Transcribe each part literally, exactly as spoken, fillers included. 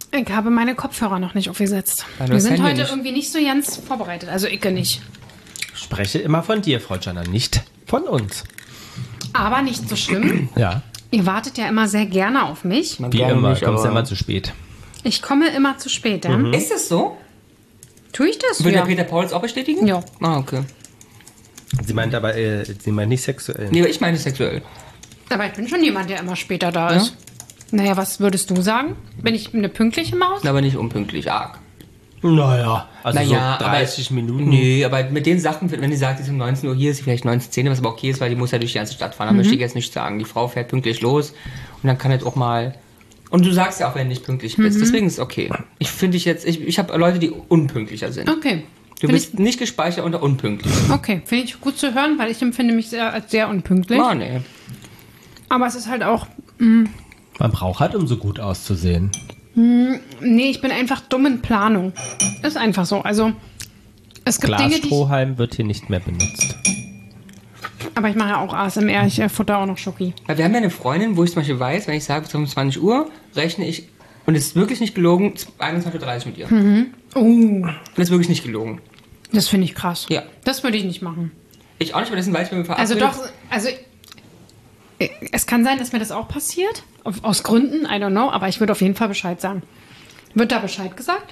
Ich habe meine Kopfhörer noch nicht aufgesetzt. Ja, du Wir hast sind Handy heute nicht. irgendwie nicht so ganz vorbereitet. Also ich nicht. Ich spreche immer von dir, Frau Jana, nicht von uns. Aber nicht so schlimm. Ja, Ihr wartet ja immer sehr gerne auf mich. Man wie gerne immer. nicht, Kommst aber- immer zu spät. Ich komme immer zu spät, ja? Ist es so? Tue ich das? Will Ja. der Peter Paul es auch bestätigen? Ja. Ah, okay. Sie meint aber, äh, sie meint nicht sexuell. Nee, aber ich meine sexuell. Aber ich bin schon jemand, der immer später da Ja? ist. Naja, was würdest du sagen? Bin ich eine pünktliche Maus? Aber nicht unpünktlich, arg. Naja, also Naja, so dreißig aber, Minuten. Nee, aber mit den Sachen, wenn die sagt, die ist um neunzehn Uhr hier, ist sie vielleicht neunzehn Uhr zehn, was aber okay ist, weil die muss ja durch die ganze Stadt fahren. Da möchte ich jetzt nicht sagen. Die Frau fährt pünktlich los und dann kann es auch mal... Und du sagst ja auch, wenn du nicht pünktlich bist. Deswegen ist es okay. Ich finde ich jetzt... Ich, ich habe Leute, die unpünktlicher sind. Okay. Du Find bist nicht gespeichert unter unpünktlich. ich, okay, finde ich gut zu hören, weil ich empfinde mich sehr, als sehr unpünktlich. Ah, nee. Aber es ist halt auch... Man braucht halt, um so gut auszusehen. Nee, ich bin einfach dumm in Planung. Ist einfach so. Also, es gibt Dinge, die ich... Glasstrohhalm wird hier nicht mehr benutzt. Aber ich mache ja auch A S M R, ich äh, futter auch noch Schoki. Weil wir haben ja eine Freundin, wo ich zum Beispiel weiß, wenn ich sage, bis um zwanzig Uhr rechne ich, und es ist wirklich nicht gelogen, einundzwanzig Uhr dreißig mit ihr. Oh, Und das ist wirklich nicht gelogen. das finde ich krass. Ja. Das würde ich nicht machen. Ich auch nicht, aber das sind weiß, wenn wir Also verabredet. doch, also äh, es kann sein, dass mir das auch passiert. Auf, aus Gründen, I don't know, aber ich würde auf jeden Fall Bescheid sagen. Wird da Bescheid gesagt?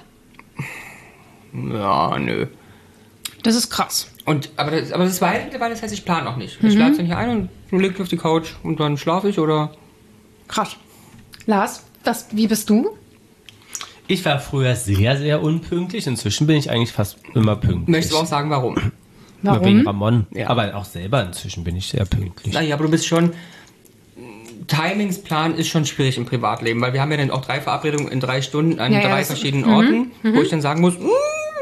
Ja, nö. Das ist krass. Und, aber, das, aber das weiß mittlerweile, das heißt, ich plane auch nicht. Ich lade es dann hier ein und du legst dich auf die Couch und dann schlafe ich oder... Krass. Lars, das, wie bist du? Ich war früher sehr, sehr unpünktlich. Inzwischen bin ich eigentlich fast immer pünktlich. Möchtest du auch sagen, warum? Nur wegen Warum? Ramon. Ja. Aber auch selber inzwischen bin ich sehr pünktlich. Naja, aber du bist schon... Timingsplan ist schon schwierig im Privatleben, weil wir haben ja dann auch drei Verabredungen in drei Stunden an Ja, ja, drei das- verschiedenen Orten, wo ich dann sagen muss, mm,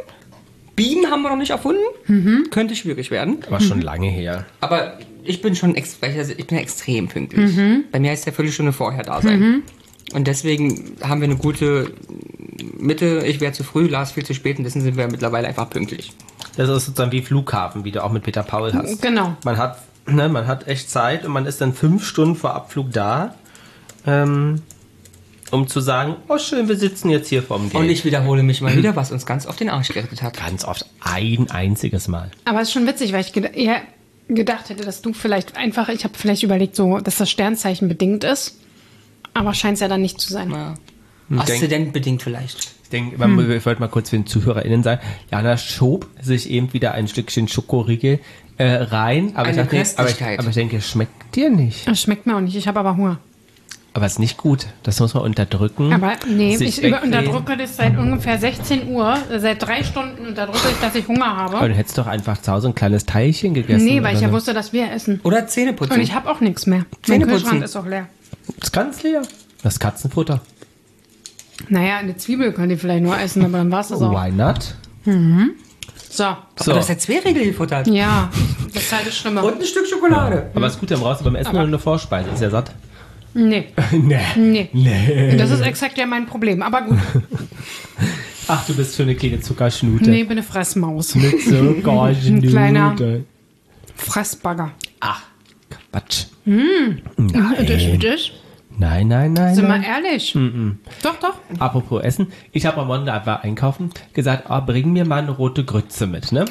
Beamen haben wir noch nicht erfunden, könnte schwierig werden. Aber schon lange her. Aber ich bin schon ex also ich bin ja extrem pünktlich. Bei mir heißt ja Viertelstunde vorher da sein. Und deswegen haben wir eine gute Mitte. Ich wäre zu früh, Lars viel zu spät und deswegen sind wir mittlerweile einfach pünktlich. Das ist sozusagen wie Flughafen, wie du auch mit Peter Paul hast. Genau. Man hat, ne, man hat echt Zeit und man ist dann fünf Stunden vor Abflug da, ähm, um zu sagen, oh schön, wir sitzen jetzt hier vorm Gate. Und ich wiederhole mich mal wieder, was uns ganz auf den Arsch gerettet hat. Ganz oft ein einziges Mal. Aber es ist schon witzig, weil ich ged eher gedacht hätte, dass du vielleicht einfach, ich habe vielleicht überlegt, so, dass das Sternzeichen bedingt ist. Aber scheint es ja dann nicht zu sein. Ja. denk- Aszendentbedingt vielleicht. Ich denke, hm. ich wollte mal kurz für den ZuhörerInnen sagen, Jana schob sich eben wieder ein Stückchen Schokoriegel äh, rein. Aber Eine ich, dachte, aber, ich, Köstlichkeit. aber ich denke, es schmeckt dir nicht. Das schmeckt mir auch nicht, ich habe aber Hunger. Aber es ist nicht gut. Das muss man unterdrücken. Aber nee, sich ich über wegdrehen. unterdrücke das seit ungefähr sechzehn Uhr. Seit drei Stunden unterdrücke ich, dass ich Hunger Aber habe. du hättest doch einfach zu Hause ein kleines Teilchen gegessen. Nee, weil ich oder ja so. wusste, dass wir essen. Oder Zähne putzen. Und ich habe auch nichts mehr. Mein Zähneputzen. Kühlschrank ist auch leer. Das ist ganz leer. Das ist Katzenfutter. Naja, eine Zwiebel könnt ihr vielleicht nur essen, aber dann war es das auch. Why not? So. Aber So. du hast ja zwei Riegel gefuttert. Ja, das ist halt das Schlimme. Und ein Stück Schokolade. Aber es ist gut, dann brauchst du beim Essen nur eine Vorspeise. Ist ja satt. Nee, nee. nee. Nee. Das ist exakt ja mein Problem. Aber gut, Ach, du bist für eine kleine Zuckerschnute. nee, ich bin eine Fressmaus. Mit Zuckerschnute. Ein kleiner Fressbagger. Ach, Quatsch. Und das ist das? Nein, nein, nein. Sind wir nein. ehrlich? Doch, doch. Apropos Essen. Ich habe am Montag einfach einkaufen gesagt, oh, bring mir mal eine rote Grütze mit, ne?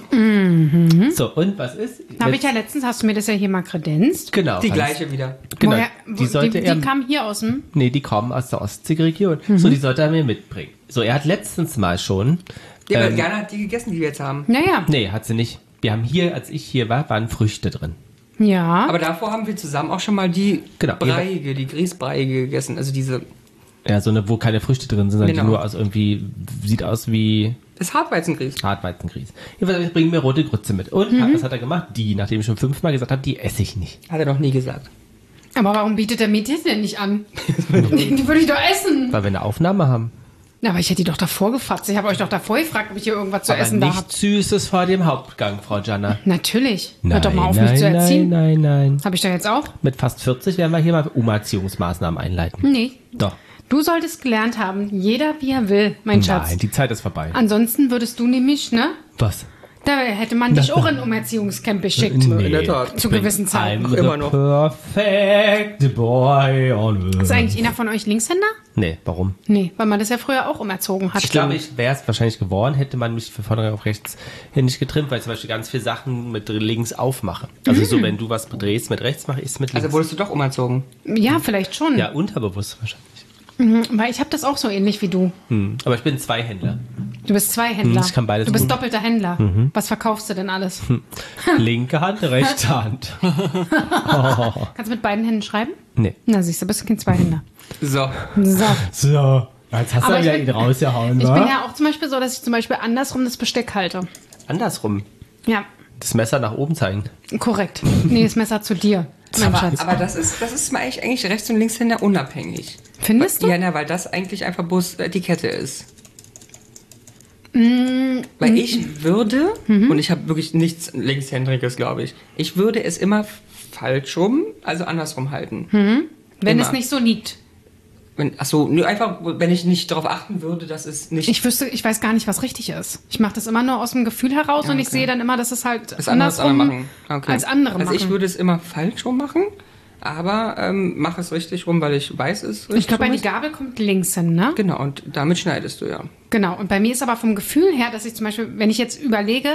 So, und was ist? Habe Jetzt- ich ja letztens, hast du mir das ja hier mal kredenzt. Genau. Die ganz- gleiche wieder. Genau. Woher, die sollte die, er. die kam hier aus dem... Nee, die kommen aus der Ostseeregion. So, die sollte er mir mitbringen. So, er hat letztens mal schon. Ja, aber Ähm, Jana hat die gegessen, die wir jetzt haben. Naja, Nee, hat sie nicht. Wir haben hier, als ich hier war, waren Früchte drin. ja. Aber davor haben wir zusammen auch schon mal die Genau. Breiige, die Grießbreiige gegessen. Also diese, Ja, so eine, wo keine Früchte drin sind, sondern Genau. die nur aus irgendwie, sieht aus wie das Hartweizengrieß. Hartweizengrieß. Jedenfalls bringen mir rote Grütze mit. Und Mhm. hat, was hat er gemacht? Die, nachdem ich schon fünfmal gesagt habe, die esse ich nicht. Hat er noch nie gesagt. Aber warum bietet er mir das denn nicht an? Die, die würde ich doch essen. Weil wir eine Aufnahme haben. Na, aber ich hätte die doch davor gefasst. Ich habe euch doch davor gefragt, ob ich hier irgendwas zu Aber essen da habe. nichts Süßes vor dem Hauptgang, Frau Janna. Natürlich. Nein, Hört doch mal auf, nein, mich zu erziehen. nein, nein, nein. Habe ich doch jetzt auch? Mit fast vierzig werden wir hier mal Umerziehungsmaßnahmen einleiten. Nee. Doch. Du solltest gelernt haben, jeder wie er will, mein Schatz. Nein, die Zeit ist vorbei. Ansonsten würdest du nämlich, ne, Was? Da hätte man dich auch in ein Umerziehungscamp geschickt. In der Tat. Zu gewissen Zeiten. I'm immer noch. Perfect boy on earth. Ist eigentlich einer von euch Linkshänder? Nee, warum? Nee, weil man das ja früher auch umerzogen hat. Ich glaube, ich wäre es wahrscheinlich geworden, hätte man mich von vorne auf rechts hin nicht getrimmt, weil ich zum Beispiel ganz viele Sachen mit links aufmache. Also so, wenn du was drehst mit rechts, mache ich es mit links. Also wurdest du doch umerzogen. Ja, vielleicht schon. Ja, unterbewusst wahrscheinlich. Mhm, weil ich habe das auch so ähnlich wie du. Hm. Aber ich bin Zweihändler. Du bist zwei Händler. Ich kann beides du bist gut. doppelter Händler. Mhm. Was verkaufst du denn alles? Linke Hand, rechte Hand. Kannst du mit beiden Händen schreiben? Nee. Na, siehst du, bist du kein Zweihänder. So. So. So, jetzt hast Aber du ich wieder bin- ihn rausgehauen, Ich wa? bin ja auch zum Beispiel so, dass ich zum Beispiel andersrum das Besteck halte. Andersrum. Ja, Das Messer nach oben zeigen. korrekt. Nee, das Messer zu dir, mein Aber, Schatz. aber das ist, das ist mal eigentlich, eigentlich Rechts- und Linkshänder unabhängig. Findest du? Ja, na, weil das eigentlich einfach bloß äh, die Kette ist. Mm, Weil ich würde, Mhm. und ich habe wirklich nichts Linkshändriges, glaube ich, ich würde es immer falsch rum, also andersrum halten. Wenn immer. es nicht so liegt. Wenn, achso, nur einfach, wenn ich nicht darauf achten würde, dass es nicht Ich wüsste, ich weiß gar nicht, was richtig ist. Ich mache das immer nur aus dem Gefühl heraus Ja, und ich okay. sehe dann immer, dass es halt das andere als andersrum andere machen. Okay. als andere also machen. ich würde es immer falsch rum machen, aber ähm, mache es richtig rum, weil ich weiß es richtig Ich glaube, rum die ist. Gabel kommt links hin, ne? Genau, und damit schneidest du ja. Genau. Und bei mir ist aber vom Gefühl her, dass ich zum Beispiel, wenn ich jetzt überlege,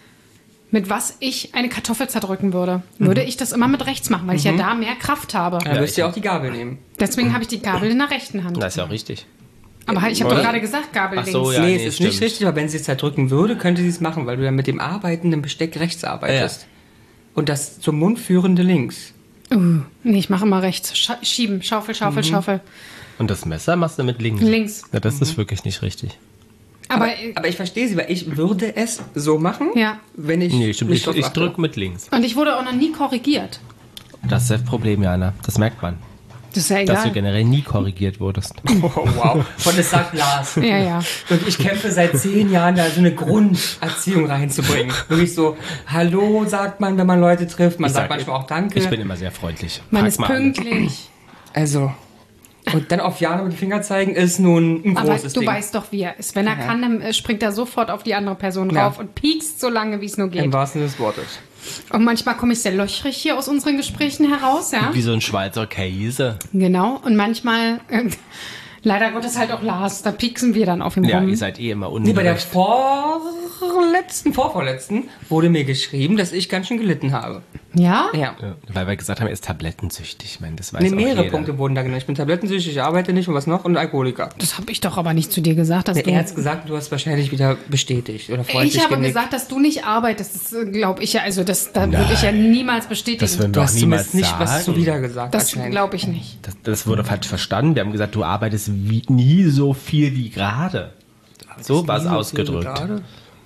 mit was ich eine Kartoffel zerdrücken würde, würde ich das immer mit rechts machen, weil ich ja da mehr Kraft habe. Dann wirst du ja auch die Gabel nehmen. Deswegen habe ich die Gabel in der rechten Hand. Das ist ja auch richtig. Aber ich habe doch Oder? gerade gesagt, Gabel Ach so, links. ja. nee, nee, es ist stimmt. nicht richtig, aber wenn sie es zerdrücken würde, könnte sie es machen, weil du dann mit dem arbeitenden Besteck rechts arbeitest. Und das zum Mund führende links. Uh, nee, ich mache immer rechts. Scha schieben, Schaufel, Schaufel, Mhm. Schaufel. Und das Messer machst du mit links. Links. Ja, das ist wirklich nicht richtig. Aber, Aber, aber ich verstehe sie, weil ich würde es so machen, Ja. wenn ich Nee, stimmt. nicht Ich, drauf ich achte. drücke mit links. und ich wurde auch noch nie korrigiert. Das ist das Problem, Jana. Das merkt man. Das ist ja Dass du egal. generell nie korrigiert wurdest. Oh, wow. Von es sagt Lars. Ja, ja. Und ich kämpfe seit zehn Jahren, da so eine Grunderziehung reinzubringen. Wirklich so, Hallo sagt man, wenn man Leute trifft. Man Ich sagt sag- manchmal auch Danke. Ich bin immer sehr freundlich. Man Frag ist mal alle. pünktlich. also. Und dann auf Jana mit dem Finger zeigen, ist nun ein Aber großes du Ding. weißt doch, wie er ist. Wenn er kann, dann äh, springt er sofort auf die andere Person Ja. rauf und piekst so lange, wie es nur Im geht. wahrsten Sinne des Wortes. Und manchmal komme ich sehr löchrig hier aus unseren Gesprächen heraus, ja. Wie so ein Schweizer Käse. Genau. Und manchmal, äh, leider Gottes halt auch Lars, da pieksen wir dann auf ihm Ja, rum. ihr seid eh immer Nee, bei der ungerecht. vorletzten, vorvorletzten wurde mir geschrieben, dass ich ganz schön gelitten habe. Ja? Ja. Ja, weil wir gesagt haben, er ist tablettensüchtig. Ich meine, das weiß Nee, auch mehrere jeder. Punkte wurden da genannt. Ich bin tablettensüchtig, ich arbeite nicht und was noch und Alkoholiker. Das habe ich doch aber nicht zu dir gesagt, dass Der du... er hat's gesagt, du hast wahrscheinlich wieder bestätigt oder freundlich Ich habe genickt. gesagt, dass du nicht arbeitest. Das glaube ich ja, also das da würde ich ja niemals bestätigen. Das würden Du wir auch hast niemals zumindest nicht was sagen. zuwider gesagt. Das anscheinend. glaube ich nicht. Das, das wurde falsch verstanden. Wir haben gesagt, du arbeitest wie, nie so viel wie gerade. So war es Nie so ausgedrückt. viel gerade.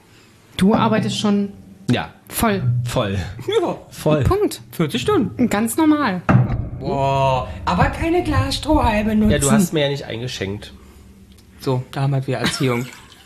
Du arbeitest schon Ja, voll. voll. Ja, Voll. Punkt. vierzig Stunden. Ganz normal. Boah, aber keine Glasstrohhalme nutzen. Ja, du hast mir ja nicht eingeschenkt. So, da haben wir Erziehung.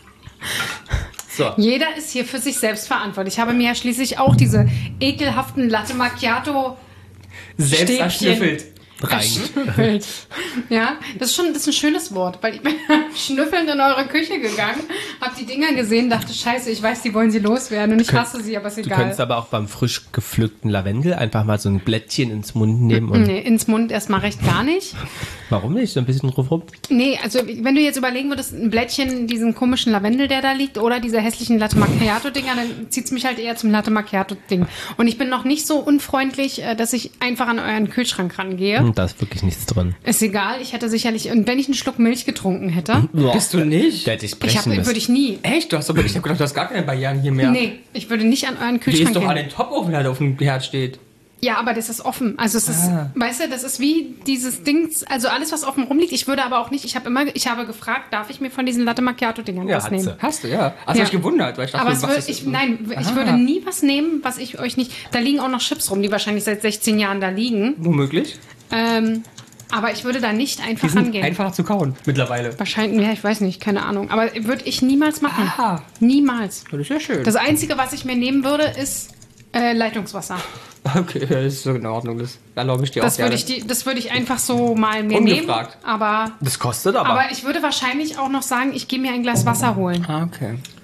So. Jeder ist hier für sich selbst verantwortlich. Ich habe mir ja schließlich auch diese ekelhaften Latte Macchiato Selbst Stäbchen. erschnüffelt. Rein. Schnüffelt. Ja, das ist schon das ist ein schönes Wort, weil ich bin schnüffelnd in eure Küche gegangen, habe die Dinger gesehen, dachte, scheiße, ich weiß, die wollen sie loswerden und ich Könnt- hasse sie, aber ist Du egal. könntest aber auch beim frisch gepflückten Lavendel einfach mal so ein Blättchen ins Mund nehmen. Und Nee, ins Mund erstmal recht gar nicht. warum nicht? So ein bisschen drauf rum. Nee, also wenn du jetzt überlegen würdest, ein Blättchen, diesen komischen Lavendel, der da liegt, oder diese hässlichen Latte Macchiato-Dinger, dann zieht es mich halt eher zum Latte Macchiato-Ding. Und ich bin noch nicht so unfreundlich, äh, dass ich einfach an euren Kühlschrank rangehe. Und da ist wirklich nichts drin. Ist egal, ich hätte sicherlich, und wenn ich einen Schluck Milch getrunken hätte, Bist du nicht? Da hätte ich ich brechen hab, müssen. würde ich nie. Echt? Du hast aber, ich hab gedacht, du hast gar keine Barrieren hier mehr. Nee, ich würde nicht an euren Du Kühlschrank gehst doch an gehen. den Top-Ofen, der da auf dem Herd steht. Ja, aber das ist offen. Also es ist, Ah. weißt du, das ist wie dieses Ding, also alles, was offen rumliegt. Ich würde aber auch nicht, ich habe immer, ich habe gefragt, darf ich mir von diesen Latte Macchiato-Dingern Ja, was hat nehmen? sie. Hast du, ja. Hast du Ja. dich gewundert, weil ich dachte, Aber du es machst würde, das- ich, nein, ich Ah. würde nie was nehmen, was ich euch nicht. Da liegen auch noch Chips rum, die wahrscheinlich seit sechzehn Jahren da liegen. Womöglich. Ähm, aber ich würde da nicht Die einfach sind rangehen. einfacher zu kauen, mittlerweile. Wahrscheinlich, ja, ich weiß nicht, keine Ahnung. Aber würde ich niemals machen. Ah. Niemals. Das ist ja schön. Das Einzige, was ich mir nehmen würde, ist äh, Leitungswasser. Okay, das ist so in Ordnung. Das erlaube ich dir Das auch würde gerne. ich, die, das würde ich einfach so mal mir Ungefragt. nehmen. Aber, Das kostet aber. aber ich würde wahrscheinlich auch noch sagen, ich gehe mir ein Glas Wasser holen. Ah, okay.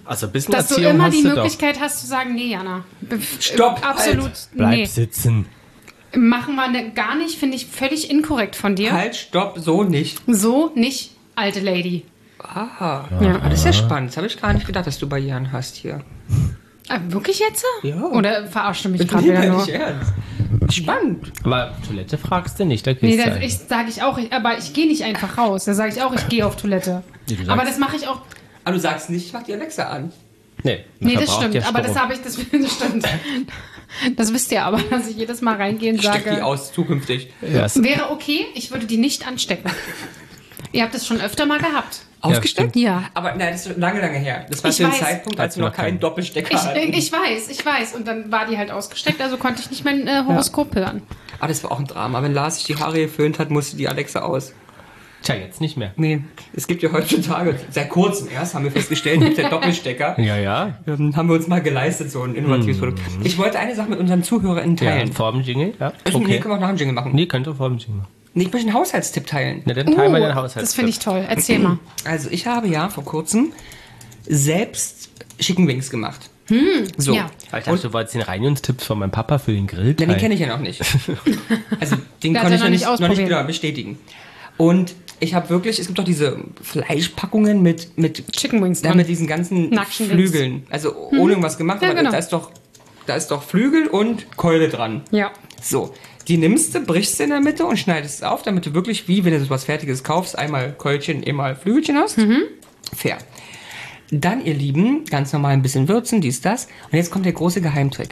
Also ein bisschen Dass du Erziehung immer hast die du doch. Möglichkeit hast zu sagen, nee, Jana. Be- Stopp, Absolut, halt. Bleib nee. sitzen. Machen wir ne, gar nicht, finde ich völlig inkorrekt von dir. Halt, stopp, so nicht. So nicht, alte Lady. Aha. Ja. Ah, das ist ja spannend. Das habe ich gar nicht gedacht, dass du bei Jan hast hier. Ah, wirklich jetzt? Ja. Oder verarscht du mich gerade Nee, wieder nur? nicht ernst. Spannend. Aber Toilette fragst du nicht, da gehst Nee, du das ein. ich, sage ich auch, ich, aber ich gehe nicht einfach raus. Da sage ich auch, ich gehe auf Toilette. Nee, du sagst- Aber das mache ich auch. Aber du sagst nicht, ich mach die Alexa an. Nee, Nee, das verbraucht stimmt. ja Aber das Strom. habe ich, das, das stimmt. Das wisst ihr aber, dass ich jedes Mal reingehen Ich steck die sage. aus, zukünftig. Ja, es- Wäre okay, ich würde die nicht anstecken. Ihr habt es schon öfter mal gehabt. Ausgesteckt? Ja. Aber nein, das ist lange, lange her. Das war Ich zu dem weiß. Zeitpunkt, als Als wir noch noch keinen kein- Doppelstecker Ich, hatten. ich weiß, ich weiß. Und dann war die halt ausgesteckt, also konnte ich nicht mein äh, Horoskop hören. Aber das war auch ein Drama. Wenn Lars sich die Haare geföhnt hat, musste die Alexa aus. Tja, jetzt nicht mehr. Nee, es gibt ja heutzutage, seit kurzem erst, haben wir festgestellt, gibt der Doppelstecker. Ja, ja. Ähm, haben wir uns mal geleistet, so ein innovatives Produkt. Ich wollte eine Sache mit unseren ZuhörerInnen Ja, teilen. vor dem Jingle, ja. Okay. Nee, Okay. können wir auch nach dem Jingle machen. Nee, könnte vor dem Jingle. Nee, ich möchte einen Haushaltstipp teilen. Na, dann teilen wir den Uh, Haushalt. das finde ich toll. Erzähl mal. Also ich habe ja vor kurzem selbst Chicken Wings gemacht. So. ja. Ich dachte, du wolltest den Reinigungs-Tipps von meinem Papa für den Grill Ja, den teilen. kenne ich ja noch nicht. Also den Der konnte hat ich ja noch noch nicht, nicht noch nicht ausprobiert. genau bestätigen. Und ich habe wirklich, es gibt doch diese Fleischpackungen mit, mit, Chicken Wings ja, dran. mit diesen ganzen Nackten Flügeln. Also ohne irgendwas gemacht, Ja, aber genau. da ist doch, da ist doch Flügel und Keule dran. Ja. So, die nimmst du, brichst du in der Mitte und schneidest es auf, damit du wirklich, wie wenn du so was Fertiges kaufst, einmal Keulchen, einmal Flügelchen hast. Fair. Dann, ihr Lieben, ganz normal ein bisschen würzen, dies, das. Und jetzt kommt der große Geheimtrick.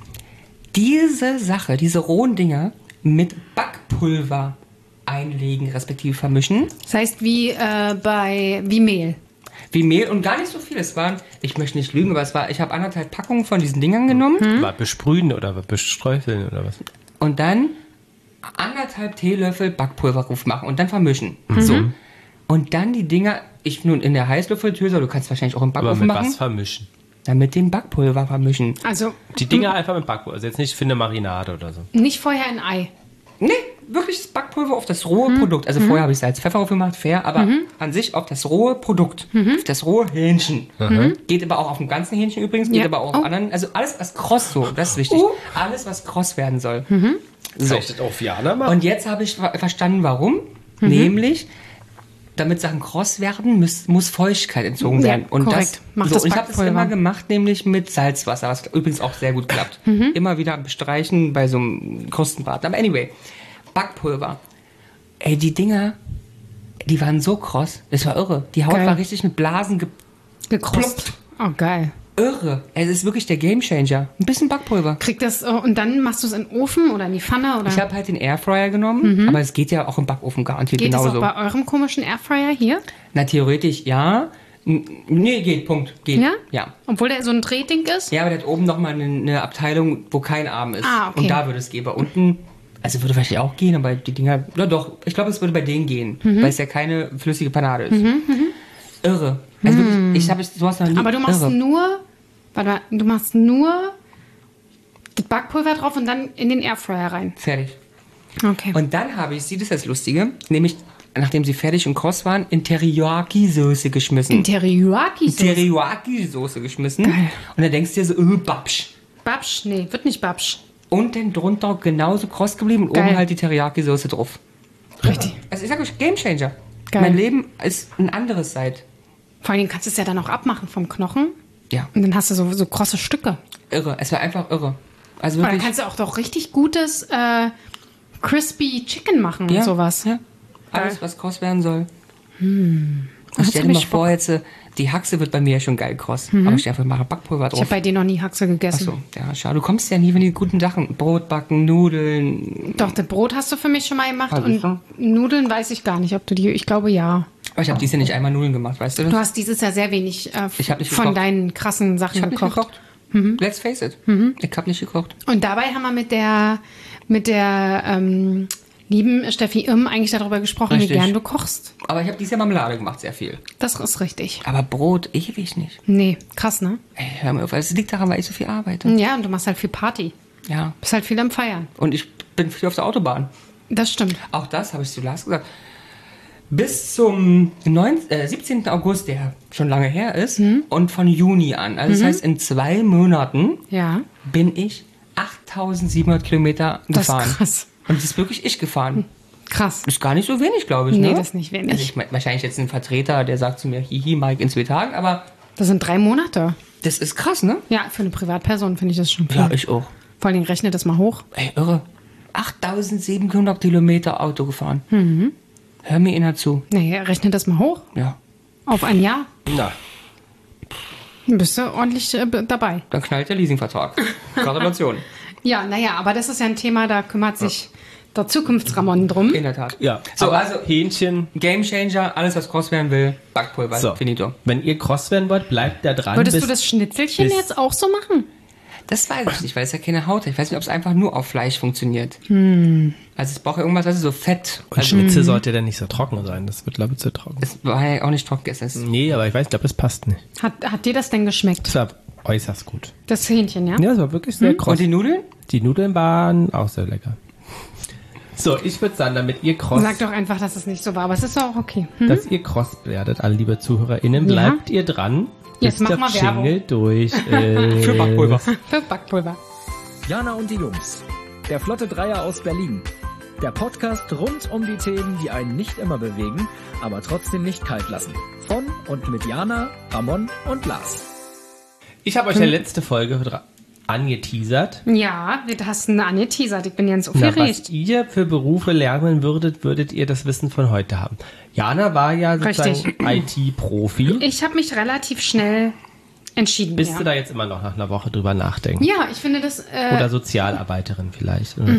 Diese Sache, diese rohen Dinger mit Backpulver einlegen, respektive vermischen. Das heißt, wie äh, bei wie Mehl. Wie Mehl und gar nicht so viel. Es waren, ich möchte nicht lügen, aber es war, ich habe anderthalb Packungen von diesen Dingern genommen. War besprühen oder bestreuseln oder was? Und dann anderthalb Teelöffel Backpulver drauf machen und dann vermischen. So. Und dann die Dinger, ich nun in der Heißluftfritteuse, du kannst wahrscheinlich auch im Aber Backofen mit machen. was vermischen? Dann mit dem Backpulver vermischen. Also Die Dinger einfach mit Backpulver. Also jetzt nicht für eine Marinade oder so. nicht vorher ein Ei. Nee, wirklich das Backpulver auf das rohe Produkt. Also vorher habe ich Salz, Pfeffer drauf gemacht, fair, aber an sich auf das rohe Produkt. Auf das rohe Hähnchen. Geht aber auch auf dem ganzen Hähnchen übrigens, geht Ja. aber auch Oh. auf anderen. Also alles, was kross so, das ist wichtig. Oh. Alles, was kross werden soll. So. das auch für Jana machen? Und jetzt habe ich ver- verstanden, warum. Nämlich, damit Sachen kross werden, muss, muss Feuchtigkeit entzogen Ja, werden. Und korrekt. das, Macht so, das und ich habe das Backpulver. immer gemacht, nämlich mit Salzwasser, was übrigens auch sehr gut klappt. Immer wieder bestreichen bei so einem Krustenbraten. Aber anyway, Backpulver. Ey, die Dinger, die waren so kross. Das war irre. Die Haut Geil. war richtig mit Blasen ge Gekrost. Oh, geil. irre. Es ist wirklich der Gamechanger. Ein bisschen Backpulver. Kriegt das, äh, und dann machst du es in den Ofen oder in die Pfanne? Oder Ich habe halt den Airfryer genommen, aber es geht ja auch im Backofen garantiert geht genauso. es auch bei eurem komischen Airfryer hier? Na, theoretisch ja. N- Nee, geht, Punkt. Geht. Ja? Ja. Obwohl der so ein Drehding ist? Ja, aber der hat oben nochmal eine, eine Abteilung, wo kein Arm ist. Ah, okay. Und da würde es gehen. Bei unten, also würde wahrscheinlich auch gehen, aber die Dinger, ja doch, ich glaube, es würde bei denen gehen, Mhm. weil es ja keine flüssige Panade ist. Irre. Also wirklich, ich habe sowas noch nie. Mhm. Aber du machst irre. nur, warte mal, du machst nur das Backpulver drauf und dann in den Airfryer rein. Fertig. Okay. Und dann habe ich, sie, das ist das Lustige, nämlich, nachdem sie fertig und kross waren, in Teriyaki-Soße geschmissen. Teriyaki Soße. Teriyaki-Soße geschmissen. Und dann denkst du dir so, öh, babsch. Babsch? Nee, wird nicht Babsch. Und dann drunter genauso kross geblieben und Geil. oben halt die Teriyaki-Soße drauf. Richtig. Also ich sag euch, Gamechanger. Geil. Mein Leben ist ein anderes seit. Vor allem kannst du es ja dann auch abmachen vom Knochen. Ja, Und dann hast du so, so krosse Stücke. irre. Es war einfach irre. Also Aber dann wirklich. kannst du auch doch richtig gutes äh, Crispy Chicken machen ja, und sowas. Ja. Alles, was kross werden soll. Hm. Und stell dir mal richtig vor, jetzt, äh, die Haxe wird bei mir ja schon geil kross. Aber ich einfach mache Backpulver Ich drauf. habe bei dir noch nie Haxe gegessen. Achso, ja, schade. Du kommst ja nie, wenn die guten Sachen. Brot backen, Nudeln. Doch, das Brot hast du für mich schon mal gemacht Also und schon. Nudeln weiß ich gar nicht, ob du die, ich glaube ja. Aber ich habe dies Jahr nicht einmal Nudeln gemacht, weißt du das? Du hast dieses Jahr sehr wenig äh, Ich hab nicht von gekocht. deinen krassen Sachen Ich habe nicht gekocht. gekocht. Let's face it. Ich habe nicht gekocht. Und dabei haben wir mit der, mit der ähm, lieben Steffi Irm eigentlich darüber gesprochen, Richtig. wie gern du kochst. Aber ich habe dieses Jahr Marmelade gemacht, sehr viel. Das ist richtig. Aber Brot ewig nicht. Nee, krass, ne? Ey, hör mir auf. Es liegt daran, weil ich so viel arbeite. Ja, und du machst halt viel Party. Ja. Bist halt viel am Feiern. Und ich bin viel auf der Autobahn. Das stimmt. Auch das habe ich zu Lars gesagt. bis zum neunzehnten, äh, siebzehnten August, der schon lange her ist, mhm. und von Juni an. Also das Mhm. heißt, in zwei Monaten Ja. bin ich achttausendsiebenhundert Kilometer Das ist gefahren. krass. Und das ist wirklich ich gefahren. Krass. Ist gar nicht so wenig, glaube ich. Nee, ne? das ist nicht wenig. Also ich mein, wahrscheinlich jetzt ein Vertreter, der sagt zu mir, hihi, Mike, in zwei Tagen, aber Das sind drei Monate. das ist krass, ne? Ja, für eine Privatperson finde ich das schon viel. Ja, ich auch. Vor allem rechne das mal hoch. Ey, irre. achttausendsiebenhundert Kilometer Auto gefahren. Mhm. Hör mir einer zu. Nee, rechne das mal hoch. Ja. Auf ein Jahr. Na, Dann bist du ordentlich äh, b- dabei. Dann knallt der Leasingvertrag. Gratulation. Ja, naja, aber das ist ja ein Thema, da kümmert sich der Zukunftsramon drum. In der Tat. ja. So, Aber also Hähnchen. Game Changer, alles was kross werden will, Backpulver, So, finito. wenn ihr cross werden wollt, bleibt da dran. Würdest bis, du das Schnitzelchen bis- jetzt auch so machen? Das weiß ich nicht, weil es ja keine Haut hat. Ich weiß nicht, ob es einfach nur auf Fleisch funktioniert. Hm. Also es braucht ja irgendwas, also so Fett. Und Also Schnitzel sollte dann nicht so trocken sein. Das wird, glaube ich, zu trocken. es war ja auch nicht trocken. Es ist Nee, aber ich weiß, ich glaube, es passt nicht. Hat, hat dir das denn geschmeckt? Das war äußerst gut. Das Hähnchen, ja? Ja, es war wirklich sehr kross. Und die Nudeln? Die Nudeln waren auch sehr lecker. So, ich würde sagen, damit ihr cross, Sag doch einfach, dass es nicht so war, aber es ist doch auch okay. Hm? dass ihr cross werdet, alle liebe ZuhörerInnen, Ja. bleibt ihr dran, Jetzt bis mach der mal Werbung. Jingle durch ist. Für Backpulver. Für Backpulver. Jana und die Jungs. Der Flotte Dreier aus Berlin. Der Podcast rund um die Themen, die einen nicht immer bewegen, aber trotzdem nicht kalt lassen. Von und mit Jana, Ramon und Lars. Ich habe euch ja letzte Folge dra- angeteasert. Ja, du hast eine angeteasert. Ich bin ganz Na, aufgeregt. was ihr für Berufe lernen würdet, würdet ihr das Wissen von heute haben. Jana war ja sozusagen Richtig. I T-Profi. Ich habe mich relativ schnell entschieden. Bist ja. du da jetzt immer noch nach einer Woche drüber nachdenken? Ja, ich finde das. Äh, Oder Sozialarbeiterin vielleicht. Oder?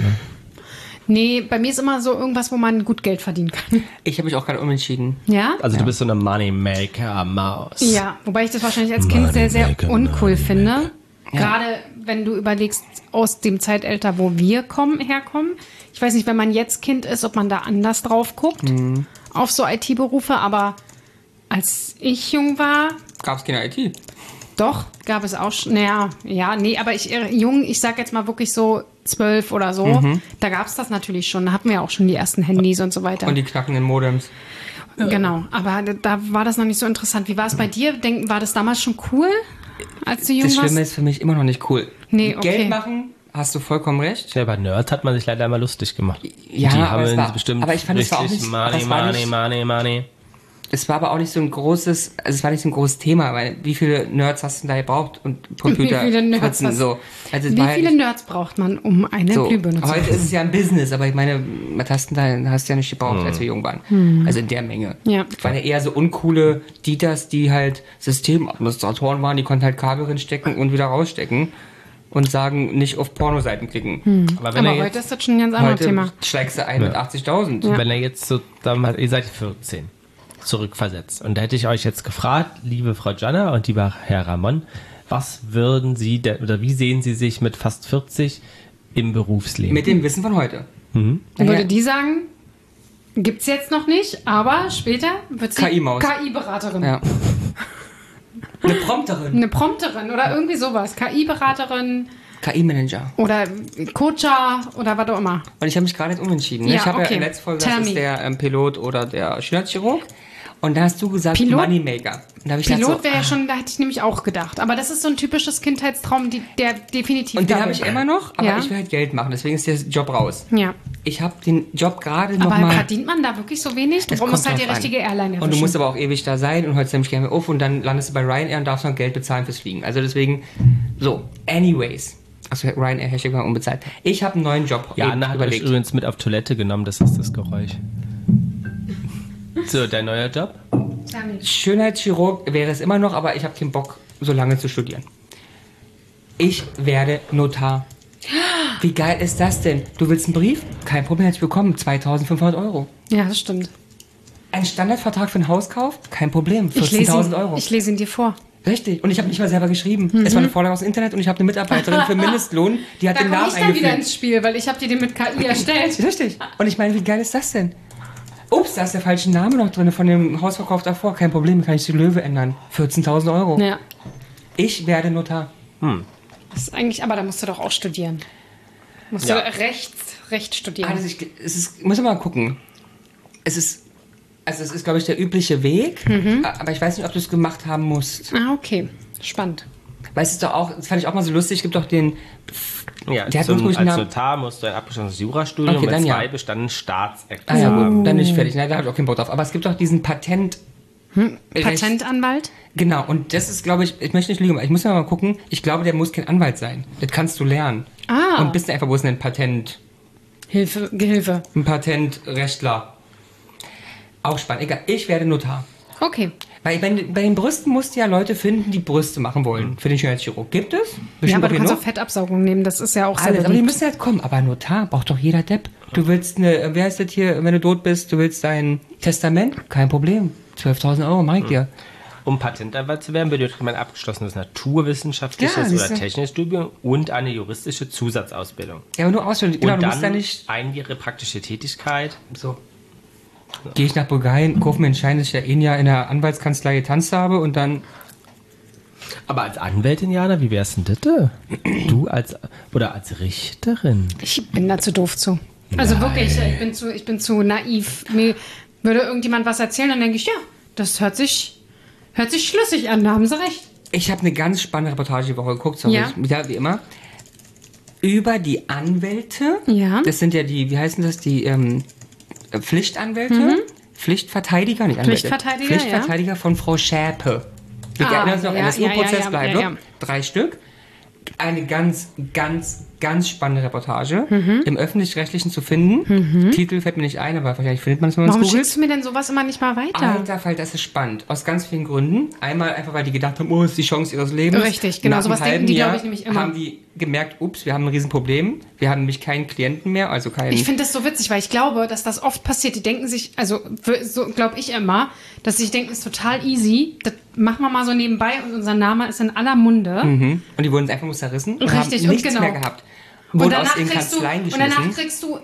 nee, bei mir ist immer so irgendwas, wo man gut Geld verdienen kann. Ich habe mich auch gerade umentschieden. Ja? Also du bist so eine Moneymaker-Maus. Ja, wobei ich das wahrscheinlich als Kind sehr, sehr Moneymaker, uncool finde. Ja. Gerade wenn du überlegst, aus dem Zeitalter, wo wir kommen, herkommen. Ich weiß nicht, wenn man jetzt Kind ist, ob man da anders drauf guckt. Mhm. Auf so I T-Berufe, aber als ich jung war, Gab es keine I T. doch, gab es auch schon. Naja, ja, nee, aber ich äh, jung, ich sag jetzt mal wirklich so zwölf oder so, Mhm. da gab es das natürlich schon. Da hatten wir ja auch schon die ersten Handys und so weiter. Und die knackenden Modems. Genau, aber da, da war das noch nicht so interessant. Wie war es bei dir? Denk, war das damals schon cool, als du jung Das warst? Schlimme ist für mich immer noch nicht cool. Nee, okay. Geld machen, hast du vollkommen recht. Ja, bei Nerds hat man sich leider immer lustig gemacht. Ja, die aber haben es war- bestimmt aber ich fand, es war auch richtig nicht- aber Money, es war Money, nicht- Money, Money. Es war aber auch nicht so ein großes, also es war nicht so ein großes Thema, weil wie viele Nerds hast du da gebraucht und Computer Wie viele Nerds Fritzen, hast- so. Also es Wie war ja viele nicht- Nerds braucht man, um eine so. Glühbirne zu Heute kaufen? ist es ja ein Business, aber ich meine, was hast du da, hast du ja nicht gebraucht, als wir jung waren. Also in der Menge. Hm. Ja. Es waren ja eher so uncoole Dieters, die halt Systemadministratoren waren, die konnten halt Kabel reinstecken und wieder rausstecken und sagen, nicht auf Pornoseiten klicken. Aber wenn Aber er heute jetzt, ist das schon ein ganz anderes Heute Thema. steigst du ein mit achtzigtausend. wenn er jetzt so, damals, ihr seid vierzehn, zurückversetzt. Und da hätte ich euch jetzt gefragt, liebe Frau Jana und lieber Herr Ramon, was würden Sie, denn, oder wie sehen Sie sich mit fast vierzig im Berufsleben? Mit dem Wissen von heute. Dann Naja. würde die sagen, gibt's jetzt noch nicht, aber später wird sie K I-Maus. K I-Beraterin. Ja. Eine Prompterin. Eine Prompterin oder irgendwie sowas. K I-Beraterin K I-Manager. oder Coacher oder was auch immer. Und ich habe mich gerade jetzt umentschieden. Ne? Ja, ich habe okay. ja in der letzten Folge Tell gesagt, das ist me. der ähm, Pilot oder der Schönheitschirurg. Und da hast du gesagt, Pilot? Moneymaker. Und da habe ich Pilot gedacht, so, wäre ja schon, da hätte ich nämlich auch gedacht. Aber das ist so ein typisches Kindheitstraum, die, der definitiv und den da habe ist. ich immer noch, aber Ja. ich will halt Geld machen. Deswegen ist der Job raus. Ja. Ich habe den Job gerade Aber nochmal. verdient man da wirklich so wenig? Du musst halt die richtige Airline erwischen. Und du musst aber auch ewig da sein und hörst nämlich gerne auf und dann landest du bei Ryanair und darfst noch Geld bezahlen fürs Fliegen. Also deswegen, so, anyways. Achso, Ryanair Hashtag mal unbezahlt. Ich habe einen neuen Job Ja, eben Anna hat euch überlegt. übrigens mit auf Toilette genommen, das ist das Geräusch. So, dein neuer Job? Schönheitschirurg wäre es immer noch, aber ich habe keinen Bock, so lange zu studieren. Ich werde Notar. Wie geil ist das denn? Du willst einen Brief? Kein Problem, hätte ich bekommen. zweitausendfünfhundert Euro. Ja, das stimmt. Ein Standardvertrag für einen Hauskauf? Kein Problem. Ich lese, vierzehntausend ihn, Euro. ich lese ihn dir vor. Richtig. Und ich habe nicht mal selber geschrieben. Es war eine Vorlage aus dem Internet und ich habe eine Mitarbeiterin für Mindestlohn, die hat Da den komme Namen ich dann wieder eingefügt. ins Spiel, weil ich habe dir den mit K I erstellt. Richtig. Und ich meine, wie geil ist das denn? Ups, da ist der falsche Name noch drin von dem Hausverkauf davor. Kein Problem, kann ich die Löwe ändern. vierzehntausend Euro. Ja. Ich werde Notar. Das ist eigentlich, aber da musst du doch auch studieren. Musst Ja. du Recht, Recht studieren. Also ich, es ist, muss man mal gucken. Es ist Also es ist, glaube ich, der übliche Weg, Mhm. aber ich weiß nicht, ob du es gemacht haben musst. Ah, okay. Spannend. Weißt du doch auch, das fand ich auch mal so lustig, es gibt doch den... Ja, Der hat zum, ursprünglich als einen Namen- Notar musst du ein abgeschlossenes Jurastudium Okay, mit dann ja. zwei bestandenen Ah Staatsexamen ja, haben. gut, dann nicht fertig. Na, da habe ich auch keinen Bock drauf. Aber es gibt doch diesen Patent... Recht- Patentanwalt? Genau, und das ist, glaube ich, ich möchte nicht lügen, aber ich muss mal gucken, ich glaube, der muss kein Anwalt sein. Das kannst du lernen. Ah. Und bist du einfach bloß ein Patent, Hilfe, Gehilfe. ein Patentrechtler. Auch spannend. Egal, ich werde Notar. Okay. Weil bei, bei den Brüsten musst du ja Leute finden, die Brüste machen wollen. Für den Schönheitschirurg. Gibt es? Ja, Bestimmt aber du auch kannst auch genug. Fettabsaugung nehmen, das ist ja auch sehr Alles, aber die beliebt. müssen halt kommen. Aber Notar braucht doch jeder Depp. Du willst eine, wie heißt das hier, wenn du tot bist, du willst dein Testament? Kein Problem. zwölftausend Euro mach ich dir. Um Patentanwalt zu werden, benötigt man ein abgeschlossenes naturwissenschaftliches Ja, siehst oder du. technisches Studium und eine juristische Zusatzausbildung. Ja, aber nur Ausbildung. Genau, und du musst da dann nicht... einjährige praktische Tätigkeit. So. Gehe ich nach Bulgarien, kaufe mir einen Schein, dass ich ja ein Jahr in der Anwaltskanzlei getanzt habe und dann... Aber als Anwältin, Jana, wie wär's denn das? Du als, oder als Richterin? Ich bin da zu doof zu. Also wirklich, ich bin zu, ich bin zu naiv. Mir würde irgendjemand was erzählen, dann denke ich, ja, das hört sich, hört sich schlüssig an, da haben sie recht. Ich habe eine ganz spannende Reportage die Woche geguckt, sorry, Ja. ich- ja, wie immer. Über die Anwälte. Ja. Das sind ja die, wie heißen das, die ähm, Pflichtanwälte? Pflichtverteidiger, nicht Anwälte. Mhm. Pflichtverteidiger, Pflichtverteidiger von Frau Schäpe. Wir Ah, erinnern uns noch, ja, N S ja, U-Prozess, ja, ja, bla, ja, bla. ja. Drei Stück. Eine ganz, ganz, ganz spannende Reportage. Mhm. Im Öffentlich-Rechtlichen zu finden. Titel fällt mir nicht ein, aber wahrscheinlich findet man es, wenn man es Warum googelt. schickst du mir denn sowas immer nicht mal weiter? Alter Fall, das ist spannend. Aus ganz vielen Gründen. Einmal einfach, weil die gedacht haben, oh, ist die Chance ihres Lebens. Richtig, genau, Nach sowas einem denken halben die, glaub Jahr ich, nämlich immer. haben die gemerkt, ups, wir haben ein Riesenproblem. Wir haben nämlich keinen Klienten mehr, also keinen... Ich finde das so witzig, weil ich glaube, dass das oft passiert. Die denken sich, also für- so glaube ich immer, dass sie sich denken, ist total easy. Das machen wir mal so nebenbei und unser Name ist in aller Munde. mhm. Und die wurden einfach nur zerrissen und Richtig, haben und nichts genau. mehr gehabt. Und Wurden danach, aus den kriegst du, Kanzleien und danach geschmissen. kriegst du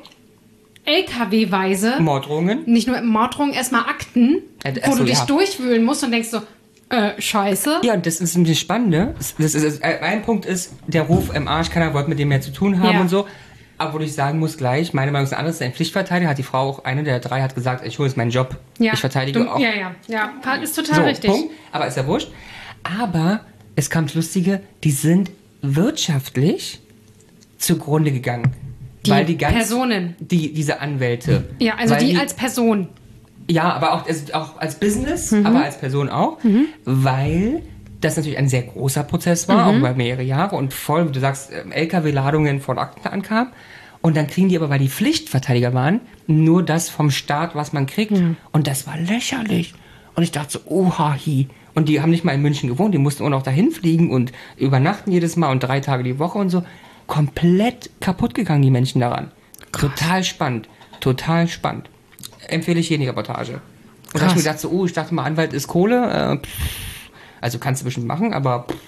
L K W-weise, Morddrohungen. nicht nur Morddrohungen, erstmal Akten, Äh, wo ach so, du dich ja. durchwühlen musst und denkst so, äh, scheiße. Ja, und das ist nämlich spannend. Das ist, das ist, äh, ein Punkt ist, der Ruf im Arsch, keiner wollte mit dem mehr zu tun haben Ja. und so. Aber wo ich sagen muss gleich, meine Meinung ist ein anderes, ein Pflichtverteidiger, hat die Frau auch, eine der drei hat gesagt, ich hole jetzt meinen Job. Ja, Ich verteidige du, auch. Ja, ja, ja, ist total So, richtig. Punkt. Aber ist ja wurscht. Aber es kam das Lustige, die sind wirtschaftlich zugrunde gegangen. Die weil die ganz, Personen. Die, diese Anwälte. Ja, also weil die als Person. Ja, aber auch, also auch als Business, Mhm. aber als Person auch. Weil das natürlich ein sehr großer Prozess war, auch über mehrere Jahre und voll, wie du sagst, ähm, L K W-Ladungen von Akten ankamen. Und dann kriegen die aber, weil die Pflichtverteidiger waren, nur das vom Staat, was man kriegt. Und das war lächerlich. Und ich dachte so, oha, hi. Und die haben nicht mal in München gewohnt, die mussten auch noch dahin fliegen und übernachten jedes Mal und drei Tage die Woche und so. Komplett kaputt gegangen, die Menschen daran. Total spannend. Total spannend. Empfehle ich hier die Reportage. Und da habe ich mir gedacht so, oh, ich dachte mal, Anwalt ist Kohle. Äh, pff. Also kannst du bestimmt machen, aber pff.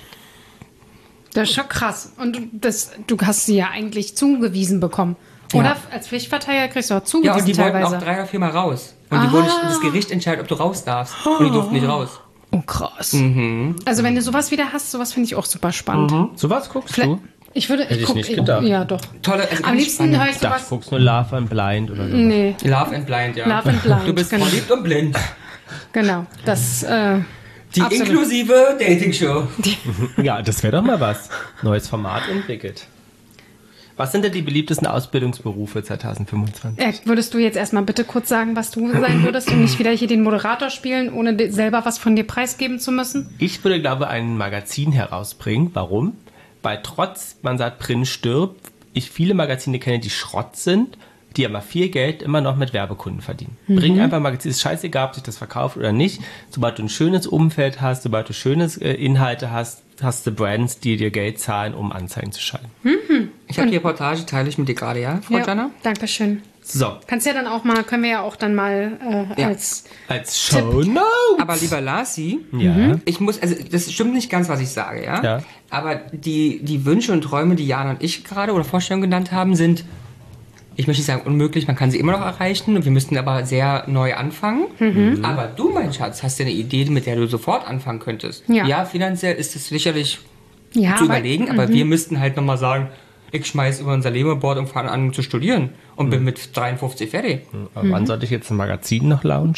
Das ist schon krass. Und du, das, du hast sie ja eigentlich zugewiesen bekommen. Oder Ja. als Pflichtverteidiger kriegst du auch Ja, zugewiesen und die wollten teilweise. auch drei oder viermal raus. Und die wurden, das Gericht entscheidet, ob du raus darfst. Und die durften nicht raus. Oh, krass. Mhm. Also wenn du sowas wieder hast, sowas finde ich auch super spannend. So was guckst Vielleicht- du? Ich würde, Hätte ich guck- nicht gedacht. Ja, doch. Tolle, also Am ganz liebsten spannend. höre ich Ich dachte, sowas. du guckst nur Love and Blind oder so. Nee, Love and Blind, ja. Love and Blind, Du bist genau. verliebt und blind. genau. Das, äh, Die Absolut. inklusive Dating-Show. Ja, das wäre doch mal was. Neues Format entwickelt. Was sind denn die beliebtesten Ausbildungsberufe zwanzig fünfundzwanzig? äh, würdest du jetzt erstmal bitte kurz sagen, was du sein würdest und nicht wieder hier den Moderator spielen, ohne dir selber was von dir preisgeben zu müssen? Ich würde, glaube ich, ein Magazin herausbringen. Warum? Weil trotz, man sagt, Print stirbt, ich viele Magazine kenne, die Schrott sind, die aber viel Geld immer noch mit Werbekunden verdienen. Bring einfach ein Magazin, ist scheißegal, ob sich das verkauft oder nicht. Sobald du ein schönes Umfeld hast, sobald du schönes äh, Inhalte hast, hast du Brands, die dir Geld zahlen, um Anzeigen zu schalten. Ich habe die Reportage, teile ich mit dir gerade, ja, Frau Jana? Dankeschön. So, Kannst ja dann auch mal, können wir ja auch dann mal äh, Ja. als als Show Notes. Aber lieber Larsi, Ja. ich muss, also das stimmt nicht ganz, was ich sage, ja? Ja. Aber die, die Wünsche und Träume, die Jana und ich gerade oder Vorstellungen genannt haben, sind, ich möchte nicht sagen unmöglich, man kann sie immer noch erreichen und wir müssten aber sehr neu anfangen. Aber du, mein Schatz, hast ja eine Idee, mit der du sofort anfangen könntest. Ja. Finanziell ist es sicherlich ja, zu aber- überlegen, aber wir müssten halt nochmal sagen, ich schmeiß über unser Leberboard und fange an zu studieren und bin mit dreiundfünfzig fertig. Aber wann sollte ich jetzt ein Magazin noch launchen?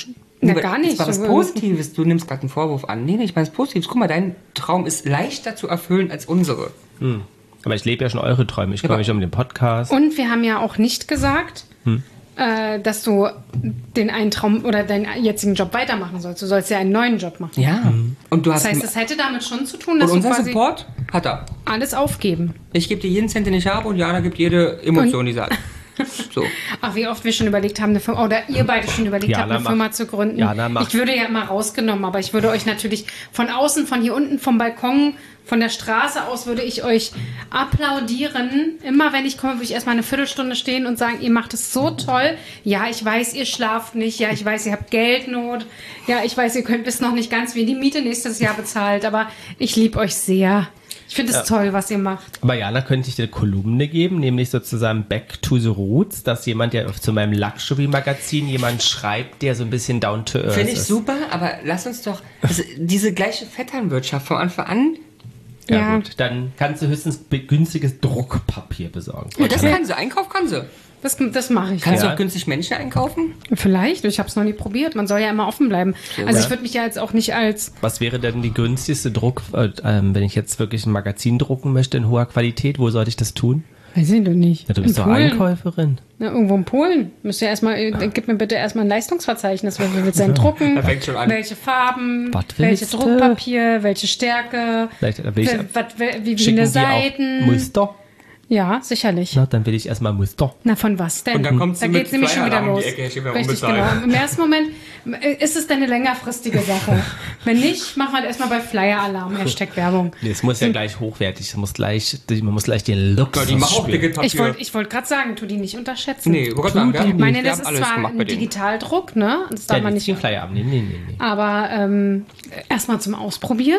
Na, aber gar nicht. Das war was So- Positives. Du nimmst gerade einen Vorwurf an. Nee, nee, ich meine was Positives. Guck mal, dein Traum ist leichter zu erfüllen als unsere. Aber ich lebe ja schon eure Träume. Ich kümmere Aber- mich um den Podcast. Und wir haben ja auch nicht gesagt, Hm. äh, dass du den einen Traum oder deinen jetzigen Job weitermachen sollst. Du sollst ja einen neuen Job machen. Ja. Und du hast Das heißt, das hätte damit schon zu tun, und dass du unser quasi Support hat er. alles aufgeben. Ich gebe dir jeden Cent, den ich habe, und Jana gibt jede Emotion, die sie hat. So. Ach, wie oft wir schon überlegt haben, eine Firma, oder ihr beide schon überlegt Jana habt, eine macht- Firma zu gründen. Jana macht- Ich würde ja immer rausgenommen, aber ich würde euch natürlich von außen, von hier unten, vom Balkon, von der Straße aus, würde ich euch applaudieren. Immer wenn ich komme, würde ich erstmal eine Viertelstunde stehen und sagen, ihr macht es so toll. Ja, ich weiß, ihr schlaft nicht. Ja, ich weiß, ihr habt Geldnot. Ja, ich weiß, ihr könnt wisst noch nicht ganz, wie ihr die Miete nächstes Jahr bezahlt. Aber ich liebe euch sehr. Ich finde es toll, was ihr macht. Aber Jana, könnte ich dir eine Kolumne geben, nämlich sozusagen Back to the Roots, dass jemand, der zu meinem Luxury-Magazin jemand schreibt, der so ein bisschen down to earth Finde ich ist. super, aber lass uns doch also diese gleiche Vetternwirtschaft von Anfang an. Ja, Ja. gut. Dann kannst du höchstens be- günstiges Druckpapier besorgen. Ja, das kann sie. Einkauf kann sie. Das, das mache ich. Kannst Ja. du auch günstig Menschen einkaufen? Vielleicht. Ich habe es noch nie probiert. Man soll ja immer offen bleiben. Also Ja. ich würde mich ja jetzt auch nicht als... Was wäre denn die günstigste Druck, äh, ähm, wenn ich jetzt wirklich ein Magazin drucken möchte in hoher Qualität? Wo sollte ich das tun? Weiß ich doch nicht. Ja, du bist In doch Polen. Einkäuferin. Ja, irgendwo in Polen. Müsst ihr erstmal, äh, gib mir bitte erstmal ein Leistungsverzeichnis. Wie willst du denn drucken? Da fängt schon an. Welche Farben? Was Welche willst du? Druckpapier? Welche Stärke? Vielleicht äh, will ich, Wie, wat, wie schicken viele die auch Seiten? Muster? Ja, sicherlich. Na, dann will ich erstmal Muster. Na, von was denn? Und dann kommst du da mit geht's nämlich schon wieder Flyer-Alarm um los. die Ecke, ich bin Richtig, unbezahlt. genau. Im ersten Moment äh, ist es dann eine längerfristige Sache. Wenn nicht, machen wir halt erstmal bei Flyer-Alarm, Hashtag Werbung. Nee, es muss ja gleich hochwertig, es muss gleich, man muss gleich den Luxus Ja, die machen auch spüren. dicke Papier. Ich wollte ich wollt gerade sagen, tu die nicht unterschätzen. Nee, ich wollte sagen, wir Ich haben, meine, wir das haben ist alles zwar gemacht bei ein denen. Digitaldruck, ne? Das darf Ja, man nicht nicht. den Flyer ab. Nee, nee, nee, nee. Aber ähm, erstmal zum Ausprobieren.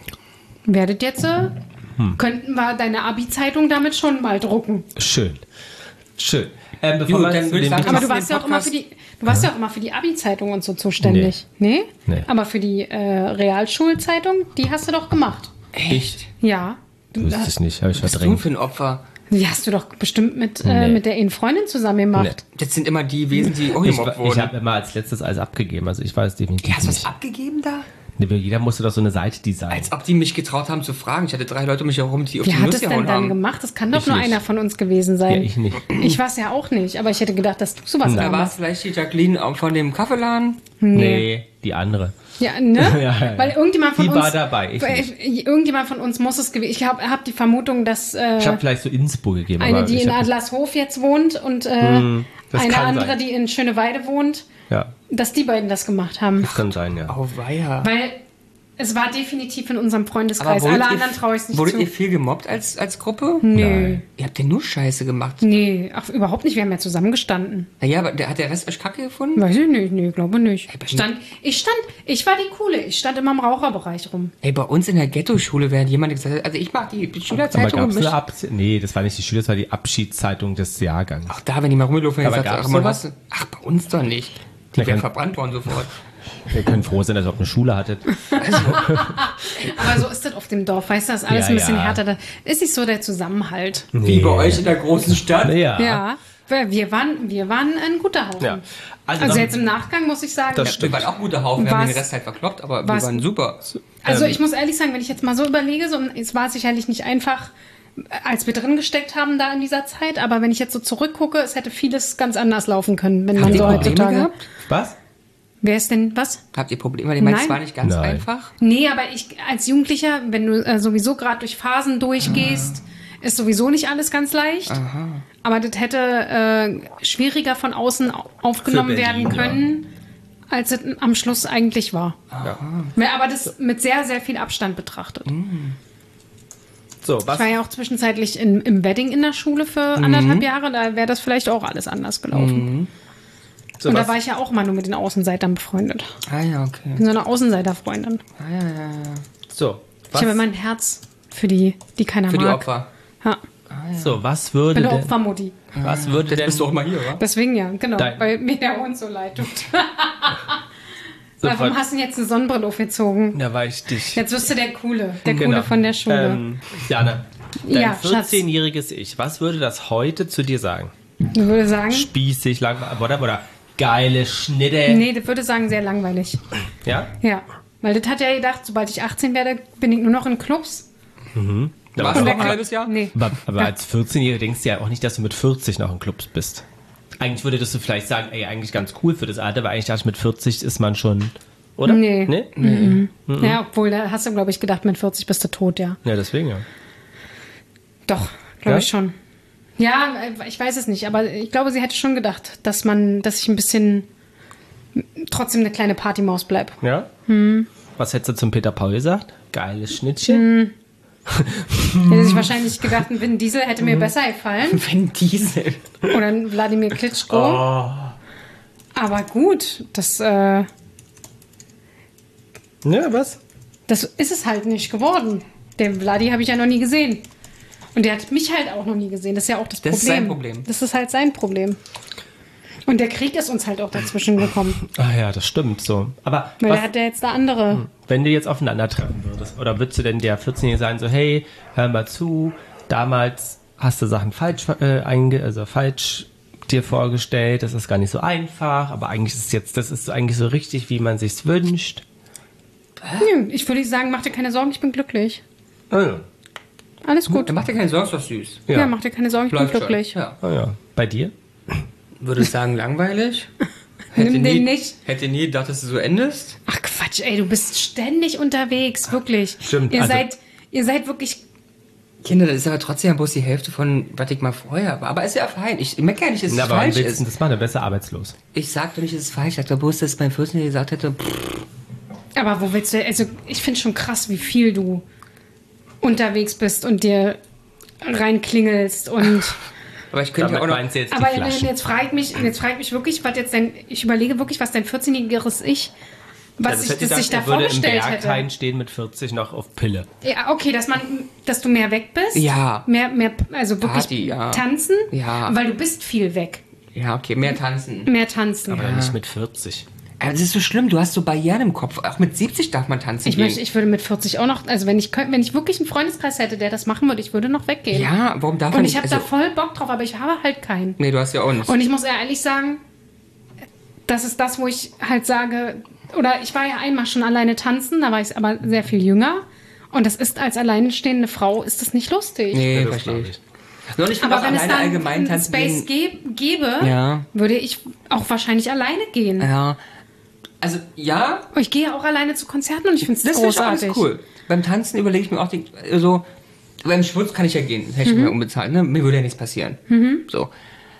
Werdet jetzt, äh, Hm. könnten wir deine Abi-Zeitung damit schon mal drucken. Schön. Schön. Ähm, bevor Gut, wir dann zu würde ich dem sagen, Aber machst du du warst den ja auch immer für Podcast? die, du warst ja auch immer für die Abi-Zeitung und so zuständig. Nee? Nee. Aber für die äh, Realschulzeitung, die hast du doch gemacht. Echt? Ja. Du, Wusste ich nicht, habe ich Was bist du verdrängt. für ein Opfer? die hast du doch bestimmt mit, äh, Nee. mit der einen Freundin zusammen gemacht. Das sind immer die Wesen, die auch Ich, gemobbt ich wurden. habe immer als letztes alles abgegeben, also ich weiß definitiv Hast du was nicht. abgegeben da? Nee, jeder musste doch so eine Seite designen. Als ob die mich getraut haben zu fragen. Ich hatte drei Leute um mich herum, die auf Wer die hat Nuss es denn gehauen dann haben. gemacht? Das kann doch Ich nur nicht. einer von uns gewesen Ja, sein. ich nicht. Ich war es ja auch nicht, aber ich hätte gedacht, dass du sowas Da war es damals. vielleicht die Jacqueline von dem Kaffeeladen. Nee, die andere. Ja, ne? Ja, ja, ja. Weil irgendjemand von Die uns. war dabei, ich weil, irgendjemand von uns muss es gewesen. Ich habe hab die Vermutung, dass äh, Ich habe vielleicht so Inspo gegeben. eine, aber die ich in hab- Adlershof jetzt wohnt und äh, das eine kann andere, sein. die in Schöneweide wohnt, Ja, dass die beiden das gemacht haben. das kann sein, ja. Oh, weia. Weil es war definitiv in unserem Aber Freundeskreis. wurdet Alle ihr- anderen traue ich es nicht Wurdet zu. ihr viel gemobbt als, als Gruppe? Nö. Ihr habt ja nur Scheiße gemacht. Nee, ach, überhaupt nicht. Wir haben ja zusammengestanden. Naja, aber der, hat der Rest euch Kacke gefunden? Weiß ich nicht, nee, glaube nicht. bei Stand, ich stand, ich war die Coole. Ich stand immer im Raucherbereich rum. Ey, bei uns in der Ghetto-Schule wäre jemand gesagt, hat, also ich mag die Aber Schülerzeitung. gab es und eine möchte- Ab Nee, das war nicht die Schüler, das war die Abschiedszeitung des Jahrgangs. Ach, da, wenn die mal rumlaufen, Aber dann sagt gab's ach, man, sowas? hast du- ach, bei uns doch nicht. Die Na, wären kann- verbrannt worden sofort. Wir können froh sein, dass ihr auch eine Schule hattet. Aber so ist das auf dem Dorf, weißt du, das ist alles Ja, ein bisschen ja. härter. Da ist nicht so der Zusammenhalt. Wie bei euch in der großen Stadt. Ja. Ja, weil wir waren, wir waren ein guter Haufen. Ja. Also, noch- jetzt im Nachgang muss ich sagen, Das Wir waren auch gute Haufen, wir haben Was- den Rest halt verkloppt, aber wir was- waren super. also ähm, ich muss ehrlich sagen, wenn ich jetzt mal so überlege, so, es war sicherlich nicht einfach, als wir drin gesteckt haben da in dieser Zeit, aber wenn ich jetzt so zurückgucke, es hätte vieles ganz anders laufen können, wenn man ihr so Probleme heutzutage. gehabt? Was? Wer ist denn, was? Habt ihr Probleme? Ich meine, es Nein. war nicht ganz Nein. einfach. Nee, aber ich als Jugendlicher, wenn du äh, sowieso gerade durch Phasen durchgehst, ist sowieso nicht alles ganz leicht. Aber das hätte äh, schwieriger von außen au- aufgenommen Für Berlin, werden können, als es am Schluss eigentlich war. Ja. Aber das mit sehr, sehr viel Abstand betrachtet. So, was? Ich war ja auch zwischenzeitlich in, im Wedding in der Schule für anderthalb Jahre, da wäre das vielleicht auch alles anders gelaufen. so, Und was? da war ich ja auch mal nur mit den Außenseitern befreundet. Ah ja, okay. Ich bin so eine Außenseiterfreundin. so, Ich was, habe mein Herz für die, die keiner Für die mag. Opfer. Ja, so, was ich würde bin eine denn, Opfermutti. was würde Jetzt denn, bist du auch mal hier, wa? Deswegen ja, genau, Dein- weil mir der Hund so leid tut. so, Warum was- hast du denn jetzt eine Sonnenbrille aufgezogen? ja, weil ich dich, Jetzt wirst du der Coole, der Genau. Coole von der Schule. ähm, Jana, dein Ja, Schatz. vierzehnjähriges Ich, was würde das heute zu dir sagen? Ich würde sagen, Spießig, langweilig, oder, oder, geile Schnitte. Nee, das würde sagen, sehr langweilig. Ja? Ja. Weil das hat er gedacht, sobald ich achtzehn werde, bin ich nur noch in Clubs. Warst du noch ein halbes Jahr? Nee. Aber, aber als vierzehnjährige denkst du ja auch nicht, dass du mit vierzig noch in Clubs bist. Eigentlich würdest du vielleicht sagen, ey, eigentlich ganz cool für das Alter, weil eigentlich dachte ich, mit vierzig ist man schon, oder? Nee. Nee? Mhm. Ja, obwohl, da hast du, glaube ich, gedacht, mit vierzig bist du tot, ja. Ja, deswegen ja. Doch, glaube Ja? ich schon. Ja, ich weiß es nicht, aber ich glaube, sie hätte schon gedacht, dass man, dass ich ein bisschen trotzdem eine kleine Partymaus bleib. Ja? Hm. Was hättest du zum Peter Paul gesagt? Geiles Schnittchen? Hätte sich wahrscheinlich gedacht, ein Vin Diesel hätte mir besser gefallen. Vin Diesel. Oder ein Wladimir Klitschko. Oh. Aber gut, das, äh, Ja, was? das ist es halt nicht geworden. Den Vladi habe ich ja noch nie gesehen. Und der hat mich halt auch noch nie gesehen. Das ist ja auch das, Das Problem. ist sein Problem. Das ist halt sein Problem. Und der Krieg ist uns halt auch dazwischen gekommen. Ah ja, das stimmt so. Aber Weil was, er hat ja jetzt da andere. wenn du jetzt aufeinandertreffen würdest, oder würdest du denn der vierzehnjährige sagen, so, hey, hör mal zu, damals hast du Sachen falsch, äh, einge also falsch dir vorgestellt, das ist gar nicht so einfach, aber eigentlich ist es jetzt, das ist eigentlich so richtig, wie man sich's wünscht. Hm, Ich würde sagen, mach dir keine Sorgen, ich bin glücklich. Ah ja. Alles gut. Dann mach dir keine Sorgen, ist doch süß. Ja, mach dir keine Sorgen, ich Läuft bin glücklich. schon. Ja. Ah ja. Bei dir? Würde ich sagen, langweilig. Nimm Hätte den nie, nicht. Hätte nie gedacht, dass du so endest. Ach Quatsch, ey, du bist ständig unterwegs, wirklich. Stimmt, Ihr also- seid, ihr seid wirklich. Kinder, das ist aber trotzdem bloß die Hälfte von, was ich mal vorher war. Aber ist ja fein. Ich merke ja nicht, dass es Na, aber wann falsch willst du ist. das machen? Dann wärst du arbeitslos. Ich sag doch nicht, dass es falsch ist. Ich sag bloß, dass mein vierzehnjähriger gesagt hätte, pff, Aber wo willst du? Also ich finde schon krass, wie viel du unterwegs bist und dir reinklingelst und. aber ich könnte ja auch Damit noch... meinst du jetzt die Aber Flaschen. jetzt frage ich mich, jetzt frage ich mich wirklich, was jetzt dein, ich überlege wirklich, was dein vierzehnjähriges Ich, was ich, das sich da er würde im vorgestellt Berghain hätte. stehen mit vierzig noch auf Pille. Ja, okay, dass man, dass du mehr weg bist. Ja. Mehr, mehr, also wirklich Party, ja. tanzen. Ja. Weil du bist viel weg. Ja, okay, mehr tanzen. Mehr tanzen. Aber nicht mit vierzig. Aber das ist so schlimm, du hast so Barrieren im Kopf. Auch mit siebzig darf man tanzen Ich gehen. möchte, ich würde mit vierzig auch noch, also wenn ich könnt- wenn ich wirklich einen Freundeskreis hätte, der das machen würde, ich würde noch weggehen. Ja, warum darf man Und nicht? ich habe Also- da voll Bock drauf, aber ich habe halt keinen. Nee, du hast ja auch nicht. Und ich muss ehrlich sagen, das ist das, wo ich halt sage, oder ich war ja einmal schon alleine tanzen, da war ich aber sehr viel jünger. Und das ist als alleinstehende Frau, ist das nicht lustig. nee, das verstehe glaub ich. Nur nicht, Aber wenn es alleine dann allgemein einen tanzen Space gehen. gäb- gäbe, Ja. würde ich auch wahrscheinlich alleine gehen. Ja. Also, ja, Und ich gehe auch alleine zu Konzerten und ich finde es das finde ich auch alles großartig. cool. Beim Tanzen überlege ich mir auch, die, so, beim Schwutz kann ich ja gehen, hätte ich Mhm. mir unbezahlt, ne? Mir würde ja nichts passieren. So.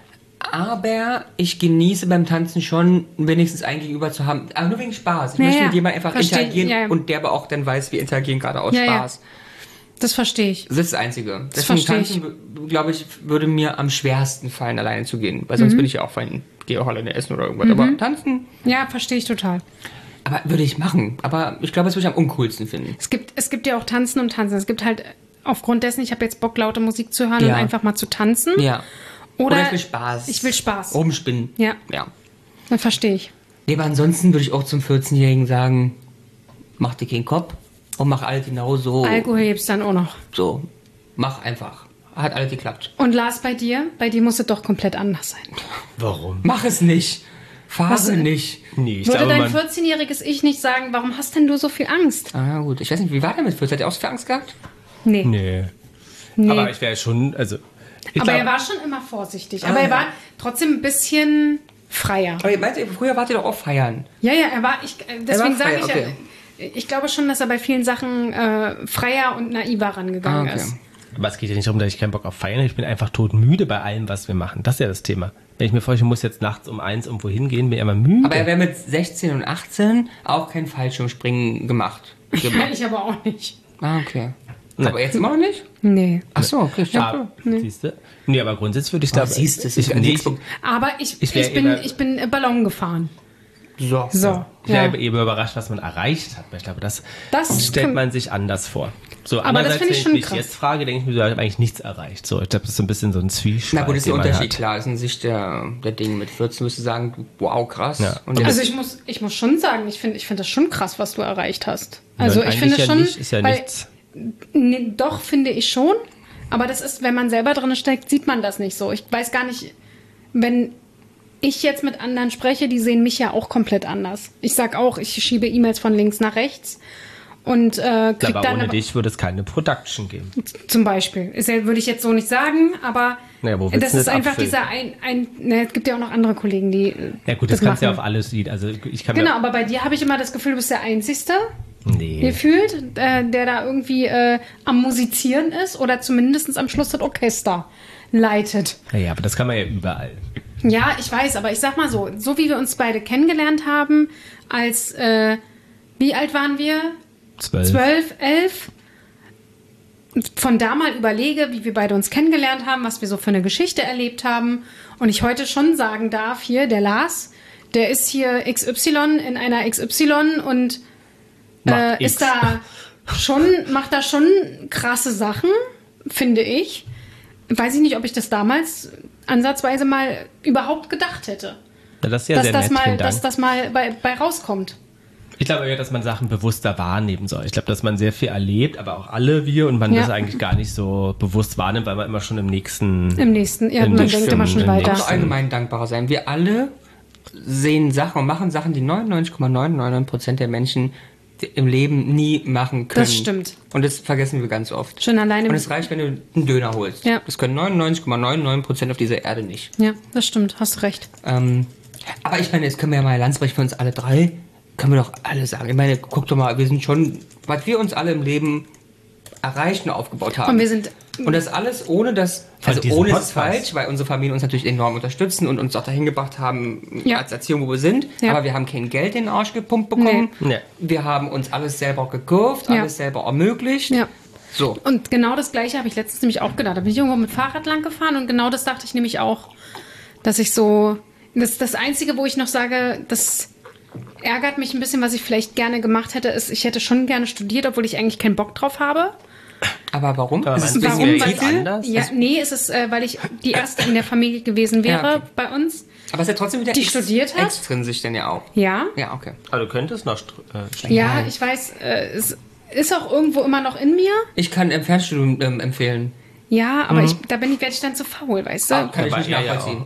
Aber ich genieße beim Tanzen schon, wenigstens einen Gegenüber zu haben, aber nur wegen Spaß. Ich Ja, möchte ja. mit jemandem einfach Versteh- interagieren ja, ja. und der aber auch dann weiß, wir interagieren gerade aus Ja, ja. Spaß. Das verstehe ich. Das ist das Einzige. Das Deswegen verstehe Tanzen, glaube ich, würde mir am schwersten fallen, alleine zu gehen. Weil sonst Mhm. bin ich ja auch fein, gehe auch alleine essen oder irgendwas. Aber tanzen, Ja, verstehe ich total. aber würde ich machen. Aber ich glaube, das würde ich am uncoolsten finden. Es gibt, es gibt ja auch Tanzen und Tanzen. Es gibt halt aufgrund dessen, ich habe jetzt Bock, laute Musik zu hören Ja. und einfach mal zu tanzen. Ja. Oder, Oder ich will Spaß. Ich will Spaß. Rumspinnen. Ja. Ja. Das verstehe ich. Nee, aber ansonsten würde ich auch zum vierzehnjährigen sagen, mach dir keinen Kopf und mach alles genau so. Alkohol gibt's dann auch noch. So. Mach einfach. Hat alles geklappt. Und Lars, bei dir? Bei dir muss es doch komplett anders sein. Warum? Mach es nicht. Fahre Was- nicht. Nee, ich Würde glaube, dein man, vierzehnjähriges Ich nicht sagen, warum hast denn du so viel Angst? Ah, gut. Ich weiß nicht, wie war der mit vierzehn? Hat er auch so viel Angst gehabt? Nee. nee. nee. Aber ich wäre schon, also. Ich Aber glaub, er war schon immer vorsichtig. Ah, Aber er ja. war trotzdem ein bisschen freier. Aber ihr meint, ihr, früher wart ihr doch auch feiern. Ja, ja, er war. Ich, äh, deswegen frei, sage ich, okay. äh, ich glaube schon, dass er bei vielen Sachen äh, freier und naiver rangegangen Ah, okay. ist. aber es geht ja nicht darum, dass ich keinen Bock auf Feiern habe. Ich bin einfach todmüde bei allem, was wir machen. Das ist ja das Thema. Wenn ich mir vorstelle, ich muss jetzt nachts um eins irgendwo hingehen, bin ich immer müde. Aber er wäre mit sechzehn und achtzehn auch kein Fallschirmspringen gemacht. Ja, gemacht. ich aber auch nicht. Ah, okay. Aber jetzt immer noch nicht? Nee. Ach so, okay. Ah, Ja. siehst du? Nee, aber grundsätzlich würde ich da. Oh, siehst du, das ich, ist ein nee, ich, Punkt. Aber ich, Ich wär ich, bin, immer- ich bin äh, Ballon gefahren. So. So. ich wäre Ja. eben überrascht, was man erreicht hat. Weil ich glaube, das, Das stellt kann- man sich anders vor. So, Aber das andererseits, finde ich wenn schon ich mich krass. jetzt frage, denke ich mir, so, ich habe eigentlich nichts erreicht. So, ich glaube, das ist so ein bisschen so ein Zwiespalt. Na gut, das ist der den man Unterschied, hat. klar. Das ist in Sicht der, der Dinge. Mit vierzehn wirst du sagen, wow, krass. Ja. Und jetzt, Also ich muss, ich muss schon sagen, ich finde ich find das schon krass, was du erreicht hast. Also Nein, ich finde eigentlich ja schon, nicht, ist ja weil, nichts. nee, doch finde ich schon, aber das ist, wenn man selber drin steckt, sieht man das nicht so. Ich weiß gar nicht, wenn ich jetzt mit anderen spreche, die sehen mich ja auch komplett anders. Ich sag auch, ich schiebe E-Mails von links nach rechts und äh, krieg aber dann ohne aber, dich würde es keine Production geben. zum Beispiel. Ist ja, würde ich jetzt so nicht sagen, aber Naja, wo willst das du ist das einfach abfüllen? dieser ein, ein ne, es gibt ja auch noch andere Kollegen, die äh, Ja gut, das, das kannst du ja machen. auf alles sehen. Also ich kann Genau, mir, aber bei dir habe ich immer das Gefühl, du bist der Einzige, nee. gefühlt, äh, der da irgendwie äh, am Musizieren ist oder zumindest am Schluss das Orchester leitet. Naja, aber das kann man ja überall. Ja, ich weiß, aber ich sag mal so, so wie wir uns beide kennengelernt haben, als, äh, wie alt waren wir? Zwölf. Zwölf, elf? Von da mal überlege, wie wir beide uns kennengelernt haben, was wir so für eine Geschichte erlebt haben und ich heute schon sagen darf, hier, der Lars, der ist hier X Y in einer X Y und äh, Macht X. ist da schon, macht da schon krasse Sachen, finde ich. Weiß ich nicht, ob ich das damals ansatzweise mal überhaupt gedacht hätte. Ja, das ist ja dass, sehr das nett, mal, vielen Dank. dass das mal bei, bei rauskommt. Ich glaube ja, dass man Sachen bewusster wahrnehmen soll. Ich glaube, dass man sehr viel erlebt, aber auch alle wir und man Ja. das eigentlich gar nicht so bewusst wahrnimmt, weil man immer schon im nächsten... Im nächsten, ja, In man das denkt immer schon stimmt, in weiter. auch allgemein dankbarer sein. Wir alle sehen Sachen und machen Sachen, die neunundneunzig Komma neunundneunzig Prozent der Menschen im Leben nie machen können. Das stimmt. Und das vergessen wir ganz oft. Schon alleine. Und es reicht, wenn du einen Döner holst. Ja. Das können neunundneunzig Komma neunundneunzig Prozent auf dieser Erde nicht. Ja, das stimmt, hast recht. Ähm, aber ich meine, jetzt können wir ja mal Lanz brechen für uns alle drei. Können wir doch alle sagen. Ich meine, guck doch mal, wir sind schon, was wir uns alle im Leben erreicht und aufgebaut haben. Und wir sind Und das alles ohne das, Von also diesem ohne ist Podcast. falsch, weil unsere Familien uns natürlich enorm unterstützen und uns auch dahin gebracht haben, Ja. als Erziehung, wo wir sind. Ja. Aber wir haben kein Geld in den Arsch gepumpt bekommen. Nee. Nee. Wir haben uns alles selber gekauft, Ja. alles selber ermöglicht. Ja. So. Und genau das Gleiche habe ich letztens nämlich auch gedacht. Da bin ich irgendwo mit Fahrrad lang gefahren und genau das dachte ich nämlich auch, dass ich so, das, das Einzige, wo ich noch sage, das ärgert mich ein bisschen, was ich vielleicht gerne gemacht hätte, ist, ich hätte schon gerne studiert, obwohl ich eigentlich keinen Bock drauf habe. Aber warum? Aber Ist es meinst wegen du, dem jetzt Titel? anders? Ja, nee, es ist, äh, weil ich die erste in der Familie gewesen wäre Ja, okay. bei uns. Aber es ist ja trotzdem wieder Die Ex- studiert hat? extrinsisch denn ja auch. Ja. Ja, okay. Aber du könntest noch... Äh, Ja, ich weiß, äh, es ist auch irgendwo immer noch in mir. Ich kann im Fernstudium ähm, empfehlen. Ja, aber ich, da bin ich, werde ich dann zu faul, weißt du? Ah, kann ich aber nicht er ja nachvollziehen.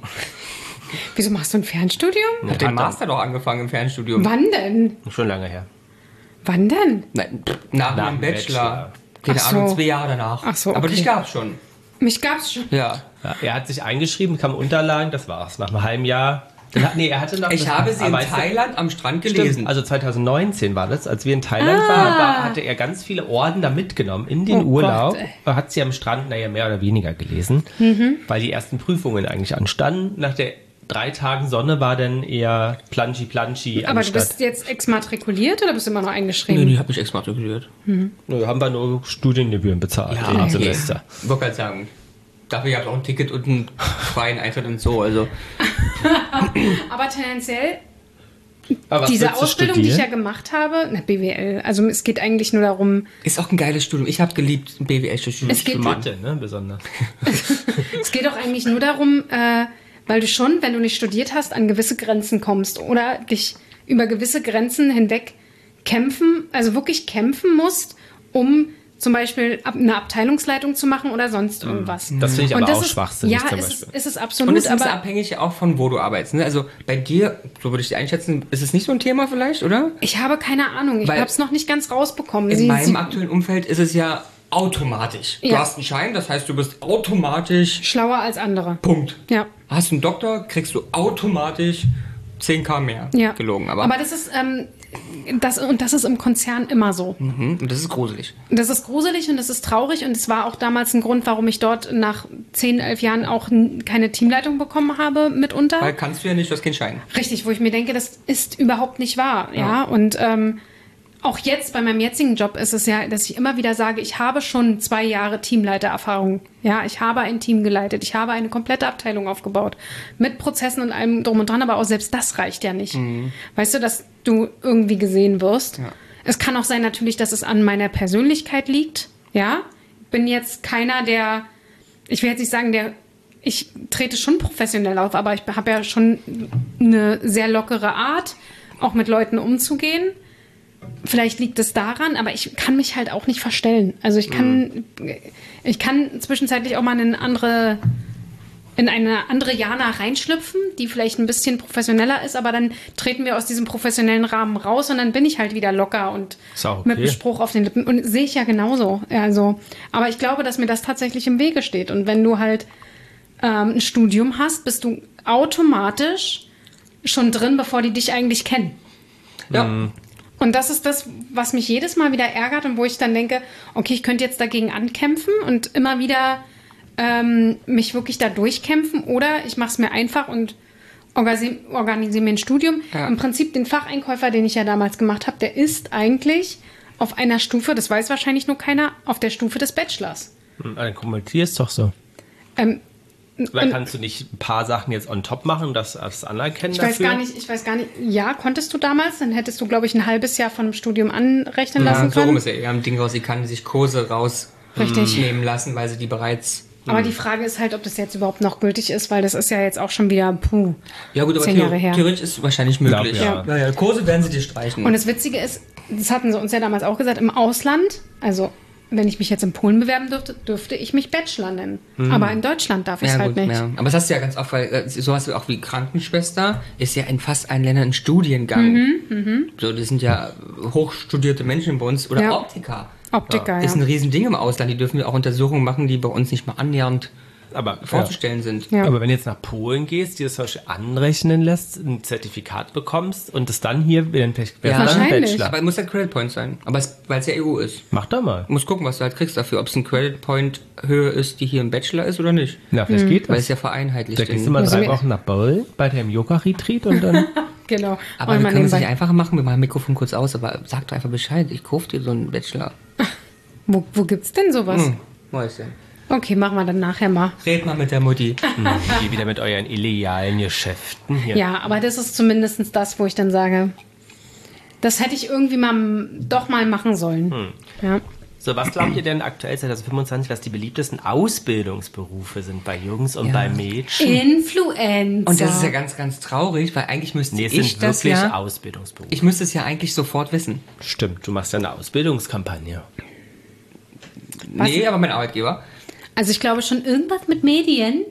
Wieso machst du ein Fernstudium? Ich habe den Hat er. Master doch angefangen im Fernstudium. Wann denn? Schon lange her. Wann denn? Nein, pff, nach, Nach dem dem Bachelor. Bachelor. Keine Ach so. Ahnung, zwei Jahre danach. Ach so, Aber okay. dich gab's schon. Mich gab's schon. Ja. Ja, er hat sich eingeschrieben, kam Unterlagen, das war's. Nach einem halben Jahr... Dann hat, nee, er hatte noch... Ich habe sie in aber weißt du- Thailand am Strand Stimmt, gelesen. also zwanzig neunzehn war das, als wir in Thailand Ah. waren, war, hatte er ganz viele Orden da mitgenommen in den Oh Urlaub. Gott, ey. Er hat sie am Strand, naja, mehr oder weniger gelesen, Mhm. weil die ersten Prüfungen eigentlich anstanden. Nach der drei Tagen Sonne war dann eher planschi-planschi Aber du anstatt... bist jetzt exmatrikuliert oder bist du immer noch Nee, eingeschrieben? die habe ich exmatrikuliert. Nö, haben wir nur Studiengebühren bezahlt Ja, im okay. Semester. Ich wollte gerade sagen, dafür gab es auch ein Ticket und einen freien Eintritt und so. Also Aber tendenziell, Aber was diese willst du Ausbildung, die ich ja studieren? gemacht habe, na, B W L, also es geht eigentlich nur darum, ist auch ein geiles Studium. Ich habe geliebt, B W L zu studieren. Es geht- Mathe, ne, besonders. es geht auch eigentlich nur darum, äh, weil du schon, wenn du nicht studiert hast, an gewisse Grenzen kommst oder dich über gewisse Grenzen hinweg kämpfen, also wirklich kämpfen musst, um zum Beispiel ab- eine Abteilungsleitung zu machen oder sonst irgendwas. Das finde ich Und aber das auch ist, schwachsinnig Ja, zum ist es, Beispiel. ist es Und absolut, es ist aber abhängig auch von, wo du arbeitest. Ne? Also bei dir, so würde ich dich einschätzen, ist es nicht so ein Thema vielleicht, oder? ich habe keine Ahnung. Ich Weil- habe es noch nicht ganz rausbekommen. In Sie- meinem sie- aktuellen Umfeld ist es ja automatisch. Du Ja. hast einen Schein, das heißt, du bist automatisch, Schlauer als andere. Punkt. Ja. Hast du einen Doktor, kriegst du automatisch zehn K mehr. Ja. Gelogen, aber, Aber das ist, ähm, das, und das ist im Konzern immer so. Mhm, und das ist gruselig. Das ist gruselig und das ist traurig und es war auch damals ein Grund, warum ich dort nach zehn, elf Jahren auch n- keine Teamleitung bekommen habe mitunter. Weil kannst du ja nicht, du hast keinen Schein. Richtig, wo ich mir denke, das ist überhaupt nicht wahr. Ja, und ähm, auch jetzt bei meinem jetzigen Job ist es ja, dass ich immer wieder sage, ich habe schon zwei Jahre Teamleitererfahrung. Ja, ich habe ein Team geleitet, ich habe eine komplette Abteilung aufgebaut mit Prozessen und allem drum und dran, aber auch selbst das reicht ja nicht. Weißt du, dass du irgendwie gesehen wirst. Ja. Es kann auch sein natürlich, dass es an meiner Persönlichkeit liegt. Ja, bin jetzt keiner, der, ich will jetzt nicht sagen, der ich trete schon professionell auf, aber ich habe ja schon eine sehr lockere Art, auch mit Leuten umzugehen. Vielleicht liegt es daran, aber ich kann mich halt auch nicht verstellen. Also ich kann, ich kann zwischenzeitlich auch mal eine andere in eine andere Jana reinschlüpfen, die vielleicht ein bisschen professioneller ist, aber dann treten wir aus diesem professionellen Rahmen raus und dann bin ich halt wieder locker und Ist auch okay. mit einem Spruch auf den Lippen. Und sehe ich ja genauso. Also, aber ich glaube, dass mir das tatsächlich im Wege steht. Und wenn du halt ähm, ein Studium hast, bist du automatisch schon drin, bevor die dich eigentlich kennen. Ja. Und das ist das, was mich jedes Mal wieder ärgert und wo ich dann denke, okay, ich könnte jetzt dagegen ankämpfen und immer wieder ähm, mich wirklich da durchkämpfen oder ich mache es mir einfach und organisiere organisiere mir ein Studium. Ja. Im Prinzip den Facheinkäufer, den ich ja damals gemacht habe, der ist eigentlich auf einer Stufe, das weiß wahrscheinlich nur keiner, auf der Stufe des Bachelors. Hm, Dann kommunizierst ist doch so. Ähm, Oder und- kannst du nicht ein paar Sachen jetzt on top machen, das als anerkennen Ich dafür? weiß gar nicht, ich weiß gar nicht. Ja, konntest du damals? Dann hättest du, glaube ich, ein halbes Jahr von dem Studium anrechnen Ja, lassen so rum können. ist ja eher ein Ding raus. Sie kann sich Kurse Richtig. rausnehmen lassen, weil sie die bereits. Aber die Frage ist halt, ob das jetzt überhaupt noch gültig ist, weil das ist ja jetzt auch schon wieder, puh, Ja, gut, aber zehn Jahre her. theoretisch ist es wahrscheinlich möglich. Glaub, ja. Ja, ja, Kurse werden sie dir streichen. Und das Witzige ist, das hatten sie uns ja damals auch gesagt, im Ausland, also wenn ich mich jetzt in Polen bewerben dürfte, dürfte ich mich Bachelor nennen. Aber in Deutschland darf ich es ja, halt gut, nicht. ja. Aber das hast du ja ganz oft, weil äh, sowas auch wie Krankenschwester ist ja in fast allen Ländern ein Studiengang. Mhm, So, das sind ja hochstudierte Menschen bei uns. Oder Ja. Optiker. Optiker, ja. Ist ein Riesending im Ausland. Die dürfen ja auch Untersuchungen machen, die bei uns nicht mal annähernd Aber, vorzustellen sind. Ja. Aber wenn du jetzt nach Polen gehst, dir das zum Beispiel anrechnen lässt, ein Zertifikat bekommst und es dann hier, dann vielleicht Ja. dann Wahrscheinlich. Bachelor. Aber es muss halt Credit Point sein. Aber es, weil es ja E U ist. Mach doch mal. Du musst gucken, was du halt kriegst dafür. Ob es ein Credit Point Höhe ist, die hier im Bachelor ist oder nicht. Na, vielleicht geht Weil das. es ja vereinheitlicht Da gehst ist. du mal Also drei mir- Wochen nach Polen bei deinem Yoga-Retreat und dann... Genau. Aber Und wir man können es nicht nebenbei- einfacher machen. Wir machen Mikrofon kurz aus, aber sag doch einfach Bescheid. Ich kaufe dir so einen Bachelor. Wo, wo gibt's denn sowas? Hm. Mäuschen. Okay, machen wir dann nachher mal. Red mal mit der Mutti. Geh wieder mit euren illegalen Geschäften hier. Ja, aber das ist zumindest das, wo ich dann sage, das hätte ich irgendwie mal doch mal machen sollen. Hm. Ja. So, was glaubt ihr denn aktuell zwanzig fünfundzwanzig, was die beliebtesten Ausbildungsberufe sind bei Jungs und Ja. bei Mädchen? Influencer. Und das ist ja ganz, ganz traurig, weil eigentlich müsste Nee, es ich sind das wirklich ja... Ausbildungsberufe. Ich müsste es ja eigentlich sofort wissen. Stimmt, du machst ja eine Ausbildungskampagne. Was? Nee, aber mein Arbeitgeber. Also ich glaube schon irgendwas mit Medien.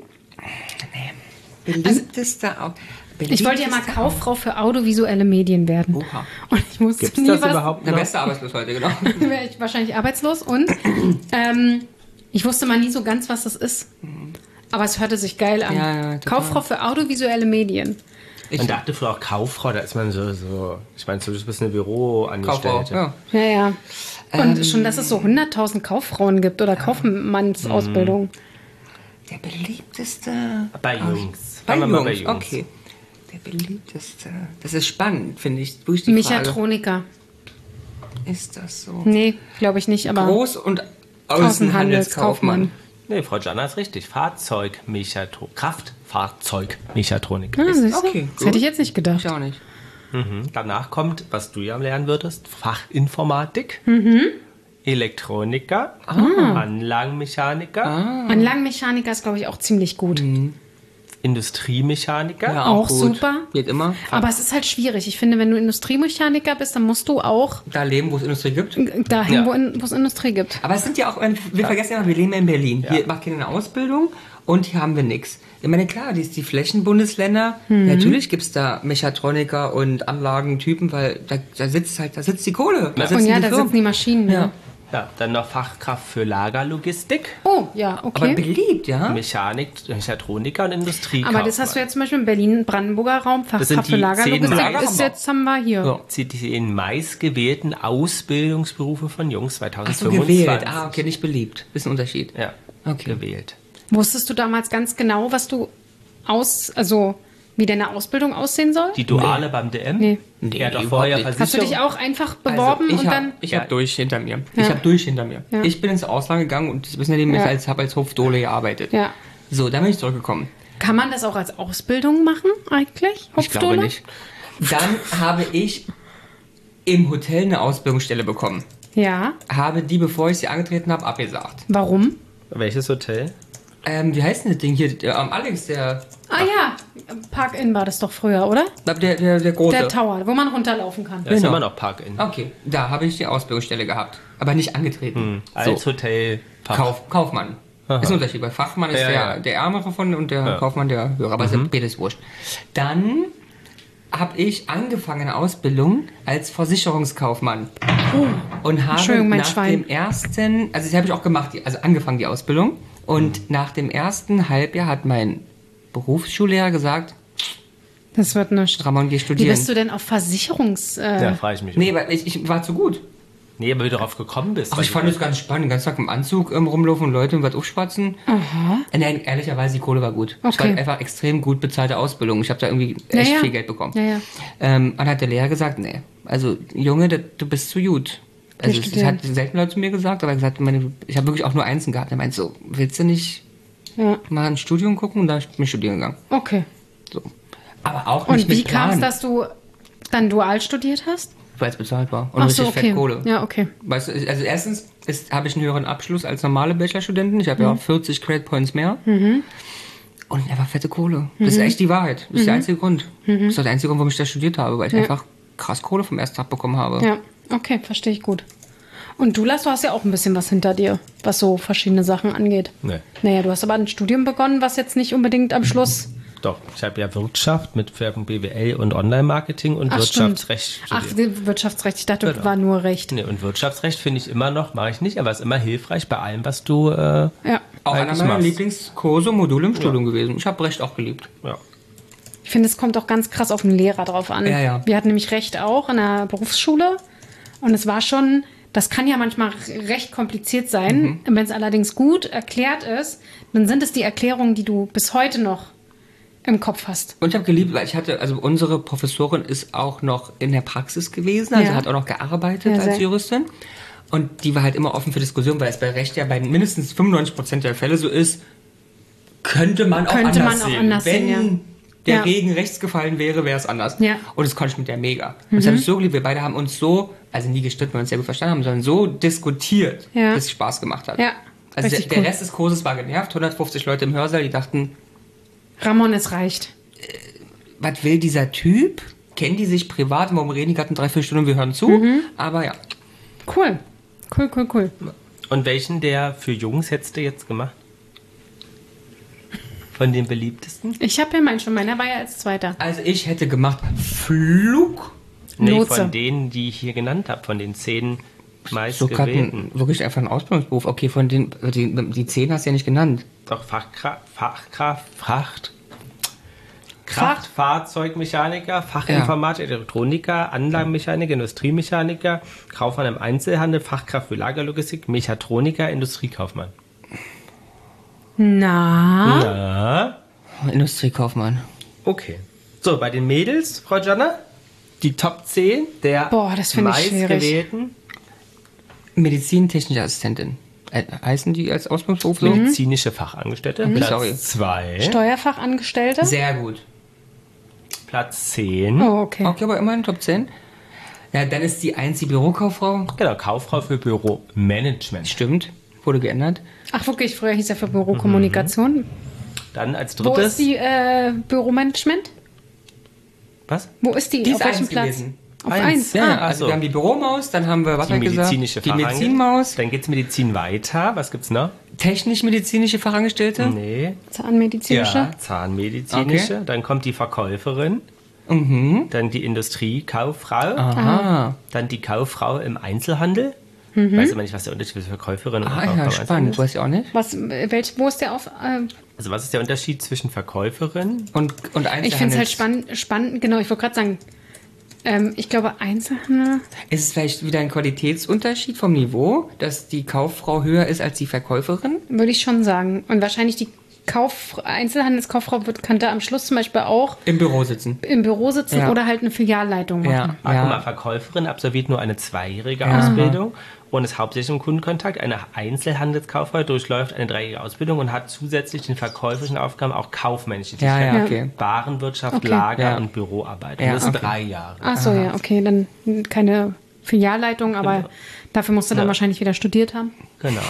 Beliebtester Au- Ich wollte ja mal beliebtester Kauffrau für audiovisuelle Medien werden. Oha. Und ich musste Gibt's nie das was, überhaupt Der noch? beste Arbeitslos heute, genau. wäre ich wahrscheinlich arbeitslos und ähm, ich wusste mal nie so ganz, was das ist. Aber es hörte sich geil an. Ja, ja, total. Kauffrau für audiovisuelle Medien. Man dachte früher auch Kauffrau, da ist man so, so ich meine, du bist eine Kauffrau, Büroangestellte. ja. Ja, ja. Und Ähm. schon, dass es so hunderttausend Kauffrauen gibt oder Kaufmannsausbildung. Der beliebteste... Bei Ah, Jungs. Bei Fangen wir mal Jungs, bei Jungs. okay. Der beliebteste... Das ist spannend, finde ich. Durch die Frage. Mechatroniker. Ist das so? Nee, glaube ich nicht, aber Groß- und Außenhandelskaufmann. Nee, Frau Jana ist richtig. Fahrzeugmechatronik. Kraftfahrzeugmechatronik. Ah, siehst du? okay, Das gut. hätte ich jetzt nicht gedacht. Ich auch nicht. Mhm. Danach kommt, was du ja lernen würdest, Fachinformatik, Mhm. Elektroniker, Ah. Anlagenmechaniker, Anlagenmechaniker ist, glaube ich, auch ziemlich gut. Industriemechaniker. Ja, Auch gut. super. Geht immer. Aber es ist halt schwierig. Ich finde, wenn du Industriemechaniker bist, dann musst du auch Da leben, wo es Industrie gibt. dahin, Ja. wo, in, wo es Industrie gibt. Aber es sind ja auch, wir vergessen immer, wir leben ja in Berlin. Hier macht keiner eine Ausbildung und hier haben wir nichts. Ich meine, klar, die, die Flächenbundesländer, natürlich gibt es da Mechatroniker und Anlagentypen, weil da, da sitzt halt, da sitzt die Kohle. Da Und sitzen ja, die da Firmen. sitzen die Maschinen. Ja. Ja. Ja, dann noch Fachkraft für Lagerlogistik, Oh, ja, Aber okay. beliebt, ja? Mechanik, Mechatroniker und Industrie. Aber das hast du jetzt zum Beispiel im Berlin-Brandenburger Raum, Das sind Fachkraft für die Lagerlogistik, zehn Lager ist haben wir. jetzt, haben wir hier. Ja. Die zehn meistgewählten Ausbildungsberufe von Jungs Ach so, zweitausendfünfundzwanzig. gewählt. Ah, okay, nicht beliebt. Ist ein Unterschied. Ja, Okay. gewählt. Wusstest du damals ganz genau, was du aus, also wie deine Ausbildung aussehen soll? Die Duale beim D M? Nee. Nee, Er hat doch überhaupt vorher nicht. Hast du dich Versicherung. auch einfach beworben also, ich und hab, dann... Ich Ja. habe durch hinter mir. Ja. Ich habe durch hinter mir. Ja. Ich bin ins Ausland gegangen und das wissen ja die, Ja. ich als, habe als Hofdole gearbeitet. Ja. So, dann bin ich zurückgekommen. Kann man das auch als Ausbildung machen eigentlich? Ich glaube Hopfdohle? nicht. Dann habe ich im Hotel eine Ausbildungsstelle bekommen. Ja. Habe die, bevor ich sie angetreten habe, abgesagt. Warum? Welches Hotel? Ähm, wie heißt denn das Ding hier? Der, ähm, Alex, der, Ah ja, Park-In war das doch früher, oder? der, der, der große. Der Tower, wo man runterlaufen kann. Da ist Genau. immer noch Park-In. Okay, da habe ich die Ausbildungsstelle gehabt. Aber nicht angetreten. Als Hotel. Kauf, Kaufmann. Ist ein Unterschied. Bei Fachmann ist Ja, der, ja. der Ärmere von und der Ja. Kaufmann der Höhere. Aber mhm. ist wurscht. Dann habe ich angefangen eine Ausbildung als Versicherungskaufmann. Und habe Entschuldigung, mein nach Schwein. dem ersten, also das habe ich auch gemacht, die- also angefangen die Ausbildung. Und nach dem ersten Halbjahr hat mein Berufsschullehrer gesagt, Das wird nicht. Ramon, geh Wie studieren. bist du denn auf Versicherungs... Äh, Ja, frage ich mich. Nee, weil ich, ich war zu gut. Nee, aber wie du darauf gekommen bist. Ach, weil ich du- fand es ganz spannend, den ganzen Tag im Anzug ähm, rumlaufen und Leute und was aufschwatzen. Aha. Nein, ehrlicherweise, die Kohle war gut. Es war Okay. einfach extrem gut bezahlte Ausbildung. Ich habe da irgendwie Ja, echt ja. viel Geld bekommen. Ja, ja. Ähm, dann hat der Lehrer gesagt, nee, also Junge, das, du bist zu gut. Also Geh das studieren. hat selten Leute zu mir gesagt, aber er hat gesagt, meine, ich habe wirklich auch nur Einsen gehabt. Er meint so, willst du nicht Ja. mal ein Studium gucken? Und da bin ich studieren gegangen. Okay. So. Aber auch Und nicht wie mit kam es, Plan, dass du dann dual studiert hast? weil es bezahlt war. Und Ach richtig so, fett okay. Kohle. Ja, okay. Weißt du, also erstens ist- habe ich einen höheren Abschluss als normale Bachelorstudenten. Ich habe ja vierzig Credit Points mehr. Und einfach fette Kohle. Das ist echt die Wahrheit. Das ist der einzige Grund. Das ist auch der einzige Grund, warum ich da studiert habe, weil ich einfach krass Kohle vom ersten Tag bekommen habe. Ja, okay, verstehe ich gut. Und du, Lars, du hast ja auch ein bisschen was hinter dir, was so verschiedene Sachen angeht. Nee. Naja, du hast aber ein Studium begonnen, was jetzt nicht unbedingt am Schluss... Doch, ich habe ja Wirtschaft mit Schwerpunkt B W L und Online-Marketing und Ach, Wirtschaftsrecht stimmt. Ach, studiert. die Wirtschaftsrecht. Ich dachte, Genau. war nur Recht. Nee, und Wirtschaftsrecht finde ich immer noch, mache ich nicht, aber ist immer hilfreich bei allem, was du äh, Ja. Auch einer eigentlich meiner machst. Lieblingskurse, Module im Studium gewesen. Ich habe Recht auch geliebt. Ja. Ich finde, es kommt auch ganz krass auf den Lehrer drauf an. Ja, ja. Wir hatten nämlich Recht auch in der Berufsschule. Und es war schon, das kann ja manchmal recht kompliziert sein. Mhm. Wenn es allerdings gut erklärt ist, dann sind es die Erklärungen, die du bis heute noch im Kopf hast. Und ich habe geliebt, weil ich hatte, also unsere Professorin ist auch noch in der Praxis gewesen, also Ja. hat auch noch gearbeitet Ja, als sehr. Juristin. Und die war halt immer offen für Diskussion, weil es bei Recht ja bei mindestens fünfundneunzig Prozent der Fälle so ist, könnte man auch Könnte anders man auch sehen. anders Wenn sehen, ja. der Ja. Regen rechts gefallen wäre, wäre es anders. Ja. Und das konnte ich mit der mega. Und das habe ich so geliebt. Wir beide haben uns so, also nie gestritten, weil wir uns sehr gut verstanden haben, sondern so diskutiert, Ja. dass es Spaß gemacht hat. Ja, Also der, richtig der cool. Rest des Kurses war genervt, hundertfünfzig Leute im Hörsaal, die dachten, Ramon, es reicht. was will dieser Typ? Kennen die sich privat? Warum reden die gerade eine Dreiviertelstunde und wir hören zu? Mhm. Aber ja. Cool. Cool, cool, cool. Und welchen der für Jungs hättest du jetzt gemacht? Von den beliebtesten? Ich habe ja meinen schon, meiner war ja als Zweiter. Also ich hätte gemacht Flug. Nee, Lotse. von denen, die ich hier genannt habe, von den zehn meist So gerade gewählten. wirklich einfach ein Ausbildungsberuf. Okay, von den, die, die zehn hast du ja nicht genannt. Doch, Fachkraft, Fachkraft, Fracht, Fach- Kraftfahrzeugmechaniker, Fachinformatiker, Elektroniker, Anlagenmechaniker, Industriemechaniker, Kaufmann im Einzelhandel, Fachkraft für Lagerlogistik, Mechatroniker, Industriekaufmann. Na? Ja, Industriekaufmann. okay. So, bei den Mädels, Frau Jana, die Top zehn der Boah, das finde ich schwierig. meistgewählten Medizintechnische Assistentin. Äh, heißen die als Ausbildungsberuf so? medizinische Fachangestellte. Sorry. Platz zwei. Steuerfachangestellte? Sehr gut. Platz zehn. Oh, okay. Okay, aber immerhin Top zehn. Ja, dann ist die eins die Bürokauffrau. Genau, Kauffrau für Büromanagement. Stimmt. Wurde geändert. Ach wirklich, früher hieß er für Bürokommunikation. Dann als Wo drittes. ist die äh, Büromanagement? Was? Wo ist die? Die Auf ist welchem eins Platz? gewesen. Auf Eins, eins. ja, Ah. ja. Ach Also so. wir haben die Büromaus, dann haben wir, was Die hat er gesagt? medizinische Die Fachangestellte. Medizinmaus, Dann geht's Medizin weiter. Was gibt's noch? technisch-medizinische Fachangestellte. Nee. Zahnmedizinische? Ja, zahnmedizinische. Okay. Dann kommt die Verkäuferin. Mhm. Dann die Industriekauffrau. Aha. Dann die Kauffrau im Einzelhandel. Weiß aber nicht, was der Unterschied zwischen Verkäuferin und Ah Kauffrau im ja, Einzelhandel spannend. ist. Du weißt ja auch nicht. Was, äh, welch, wo ist der auf? Äh, Also was ist der Unterschied zwischen Verkäuferin? Und, und ich finde es halt Einzelhandels- spannend, spannend, genau, ich wollte gerade sagen, ähm, ich glaube Einzelhandel. Ist es vielleicht wieder ein Qualitätsunterschied vom Niveau, dass die Kauffrau höher ist als die Verkäuferin? Würde ich schon sagen. Und wahrscheinlich die Kauf, Einzelhandelskauffrau wird, kann da am Schluss zum Beispiel auch Im Büro sitzen. im Büro sitzen Ja. oder halt eine Filialleitung machen. Ja, Ah, guck mal, ja. Verkäuferin absolviert nur eine zweijährige Ausbildung und ist hauptsächlich im Kundenkontakt. Eine Einzelhandelskauffrau durchläuft eine dreijährige Ausbildung und hat zusätzlich den verkäuferischen Aufgaben auch kaufmännische Ja, ja, Tätigkeiten. okay. Warenwirtschaft, Okay. Lager Ja. und Büroarbeit. Und Ja, das sind okay. drei Jahre. Ach so, ja, okay, dann keine Filialleitung, aber dafür musst du dann Ja. wahrscheinlich wieder studiert haben. Genau.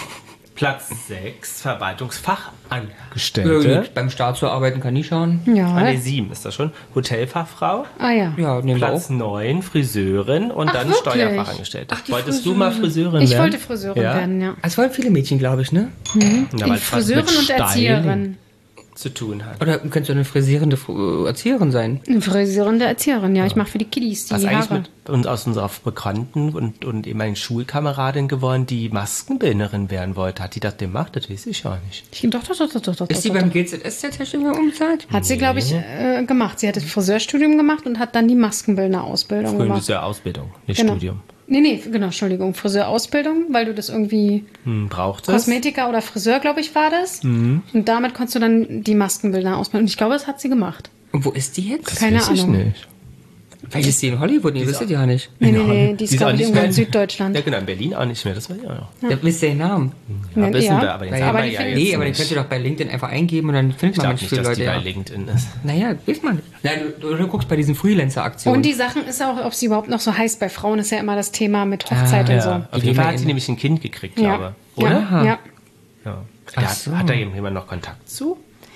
Platz sechs, Verwaltungsfachangestellte. Ja, gut, beim Staat zu arbeiten kann ich schauen. Ja. Ah, nee, sieben ist das schon. Hotelfachfrau. Ah ja. Ja, nehmen wir Platz auch. neun, Friseurin und Ach, dann wirklich? Steuerfachangestellte. Ach, die Wolltest du mal Friseurin Ich werden? wollte Friseurin Ja? werden, ja. Das wollen viele Mädchen, glaube ich, ne? Ja, weil es was Friseurin mit und Styling Erzieherin. zu tun hat. Oder könntest du eine frisierende Fr- Erzieherin sein? Eine frisierende Erzieherin, ja. Ich mache für die Kiddies die Was eigentlich Haare. mit uns aus unserer Bekannten und, und ehemaligen Schulkameradin geworden, die Maskenbildnerin werden wollte. Hat die das gemacht? Das weiß ich ja nicht. Ich, doch, doch, doch, doch, doch, doch. Ist die doch, beim doch. G Z S der Techniker umgezahlt? Hat sie, glaube ich, äh, gemacht. Sie hat das Friseurstudium gemacht und hat dann die Maskenbildner-Ausbildung Früher gemacht. ist ja Ausbildung, nicht Genau. Studium. Nee, nee, genau, Entschuldigung. Friseurausbildung, weil du das irgendwie Hm, braucht es? Kosmetiker oder Friseur, glaube ich, war das. Mhm. Und damit konntest du dann die Maskenbildner ausbilden. Und ich glaube, das hat sie gemacht. Und wo ist die jetzt? Keine Weiß ich Ahnung. nicht. Vielleicht ist die in Hollywood, ihr wisst ihr ja nicht. Nee, nee, nee, die ist, auch glaube ich, nicht irgendwo mehr in Süddeutschland. Ja, genau, in Berlin auch nicht mehr. Das war ja noch. Ja. Wisst ihr den Namen? Ja, Nee, wissen ja. wir, aber den Naja, sagen aber wir die ja finden- jetzt Nee, aber den nicht. könnt ihr doch bei LinkedIn einfach eingeben und dann findet Ich man glaube manchmal nicht, viele dass Leute. die bei Ja. LinkedIn ist. Naja, weiß man. Nein, du, du guckst bei diesen Freelancer-Aktionen. Und die Sachen ist auch, ob sie überhaupt noch so heißt. Bei Frauen ist ja immer das Thema mit Hochzeit und Ja, so. auf Die jeden gehen Fall wir hat sie in- nämlich ein Kind gekriegt, Ja. glaube ich. Oder? Ja, ja. Ja. Ach Der hat, so. hat da jemand noch Kontakt zu?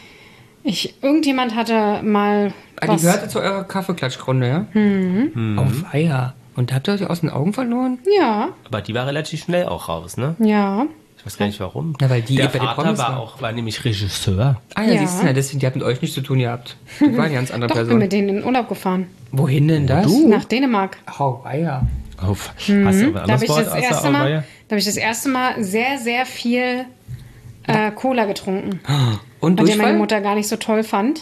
Ich, irgendjemand hatte mal Ah, die was. gehörte zu eurer Kaffeeklatschgrunde, ja? Mhm. Oh, weia. Und habt ihr euch aus den Augen verloren? Ja, Aber die war relativ schnell auch raus, ne? ja. Ich weiß gar nicht warum. Na, weil die Der bei den Vater Promis war war. auch, war nämlich Regisseur. Ah ja, Ja. siehst du, na, deswegen, die hat mit euch nichts zu tun gehabt. Das war eine ganz andere Doch, bin Person. mit denen in den Urlaub gefahren. Wohin denn das? Nach Dänemark. Oh, weia. Oh, hast du aber ein Da habe anderes ich, Wort das außer erste Mal- Auweia? da hab ich das erste Mal sehr, sehr viel äh, Cola getrunken. Und Und die meine Durchfall? Mutter gar nicht so toll fand.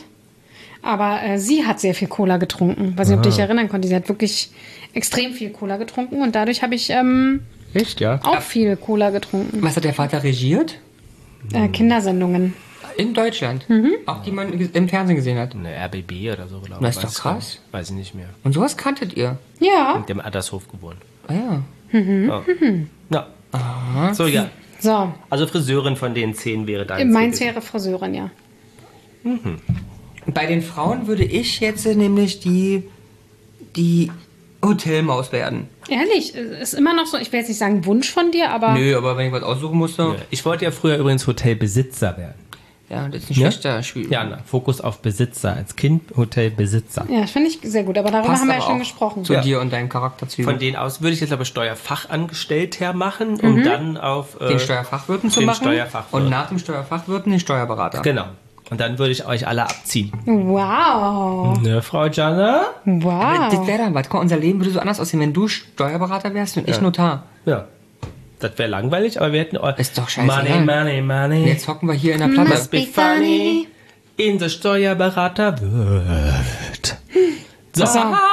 Aber äh, sie hat sehr viel Cola getrunken. Weiß nicht, ob du dich erinnern konntest. Sie hat wirklich extrem viel Cola getrunken. Und dadurch habe ich ähm, Echt, ja? auch viel Cola getrunken. Was hat der Vater regiert? Äh, Kindersendungen. In Deutschland. Mhm. Auch die man ge- im Fernsehen gesehen hat. Eine R B B oder so, glaube ich. Das ist doch Weiß ich krass. nicht. Weiß ich nicht mehr. Und sowas kanntet ihr? Ja. Mit dem Addershof gewohnt. Ah ja. Ja. So, ja. So, Also Friseurin von den zehn wäre dein meins Ziel wäre Friseurin, ja. Bei den Frauen würde ich jetzt nämlich die, die Hotelmaus werden. Ehrlich, ist immer noch so, ich will jetzt nicht sagen Wunsch von dir, aber Nö, aber wenn ich was aussuchen musste, gewesen. Ich wollte ja früher übrigens Hotelbesitzer werden. ja, das ist ein Ja? schlechter Spiel. Ja, na, Fokus auf Besitzer. Als Kind Hotelbesitzer. ja, das finde ich sehr gut. Aber darüber Passt haben wir ja aber schon auch gesprochen. zu Ja. dir und deinem Charakterzügen. Von denen aus würde ich jetzt aber Steuerfachangestellter machen, um dann auf äh, den Steuerfachwirten zu den machen Steuerfachwirt. und nach dem Steuerfachwirten den Steuerberater. Genau. Und dann würde ich euch alle abziehen. Wow. Ne, Frau Jana? Aber das Wow. wäre dann was. Guck mal, unser Leben würde so anders aussehen, wenn du Steuerberater wärst und ich Notar. Ja. Das wäre langweilig, aber wir hätten eu- Ist doch scheißegal. Money, money, money. Und jetzt hocken wir hier in der Platte. Must be funny. In der Steuerberater wird. So.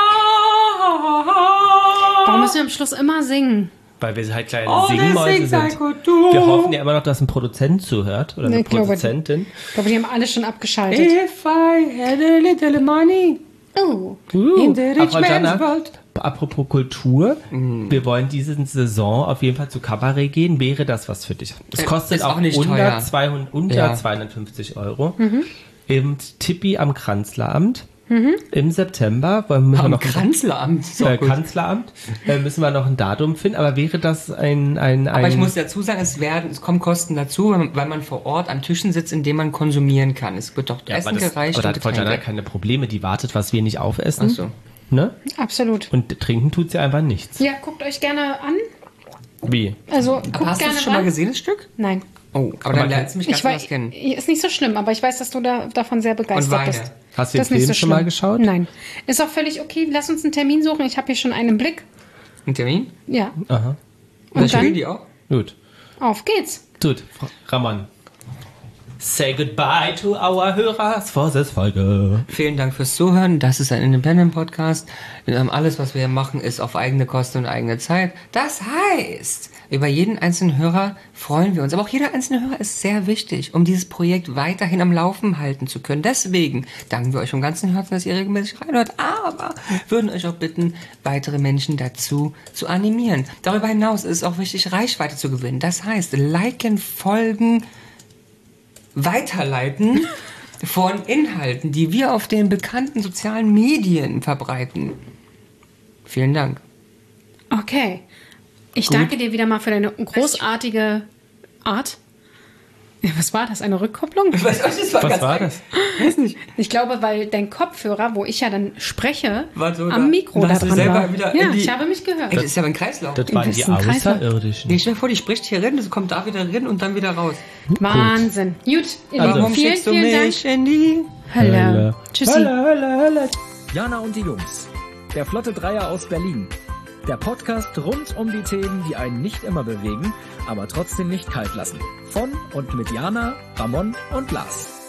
Warum müssen wir am Schluss immer singen? Weil wir halt kleine Oh, Singmäuse das sei sind. gut, du. Wir hoffen ja immer noch, dass ein Produzent zuhört oder eine Nee, ich glaube, Produzentin. Ich glaube, die haben alle schon abgeschaltet. If I had a little money Oh. in the Aber rich Frau man's Jana, world. apropos Kultur, Mm. wir wollen diese Saison auf jeden Fall zu Kabarett gehen. Wäre das was für dich? Es Äh, kostet ist auch auch nicht unter, teuer. zweihundert, unter Ja. zweihundertfünfzig Euro. Mhm. Im Tippi am Kanzleramt im September. Wollen müssen wir Am noch Kanzleramt. So äh, gut. Kanzleramt äh, müssen wir noch ein Datum finden. Aber wäre das ein ein, ein Aber ich muss dazu sagen, es werden, es kommen Kosten dazu, weil man, weil man vor Ort an Tischen sitzt, in denen man konsumieren kann. Es wird doch ja, Essen aber das, gereicht aber da und hat Frau Jana Getränke. keine Probleme. Die wartet, was wir nicht aufessen. Ach so. Ne? Absolut. Und trinken tut sie einfach nichts. Ja, guckt euch gerne an. Wie? Also, Aber guckt hast du gerne es schon mal ran. gesehen, das Stück? Nein. Oh, aber dann lernst du mich ganz Ich weiß, anders kennen. ist nicht so schlimm, aber ich weiß, dass du da, davon sehr begeistert Und Weine. bist. Hast du den Das ist nicht Film so schon mal schlimm. geschaut? Nein. Ist auch völlig okay. Lass uns einen Termin suchen. Ich habe hier schon einen im Blick. Ein Termin? Ja. Aha. Und dann? dann? die auch? Gut. Auf geht's. Gut, Frau Ramon. Say goodbye to our Hörers for this Folge. Vielen Dank fürs Zuhören. Das ist ein Independent-Podcast. Ähm, Alles, was wir machen, ist auf eigene Kosten und eigene Zeit. Das heißt, über jeden einzelnen Hörer freuen wir uns. Aber auch jeder einzelne Hörer ist sehr wichtig, um dieses Projekt weiterhin am Laufen halten zu können. Deswegen danken wir euch vom ganzen Herzen, dass ihr regelmäßig reinhört. Aber würden euch auch bitten, weitere Menschen dazu zu animieren. Darüber hinaus ist es auch wichtig, Reichweite zu gewinnen. Das heißt, liken, folgen, weiterleiten von Inhalten, die wir auf den bekannten sozialen Medien verbreiten. Vielen Dank. Okay. Ich danke dir wieder mal für deine großartige Art. Was war das? Eine Rückkopplung? Ich weiß auch nicht, das war Was ganz war eigen. das? Weiß nicht. Ich glaube, weil dein Kopfhörer, wo ich ja dann spreche, War so da. am Mikro Und da hast du dran selber war. wieder Ja, in die- ich habe mich gehört. Ey, das ist ja ein Kreislauf. Das waren Das die ist ein Kreislauf. Außerirdischen. Nee, stell dir vor, die spricht hier rein, das kommt da wieder rein und dann wieder raus. Wahnsinn. Gut, ihr Also, Lieben, vielen, schickst du vielen mich Dank. in die... Hölle. Hölle. Tschüssi. Hölle, Hölle, Hölle. Jana und die Jungs. Der Flotte Dreier aus Berlin. Der Podcast rund um die Themen, die einen nicht immer bewegen, aber trotzdem nicht kalt lassen. Von und mit Jana, Ramon und Lars.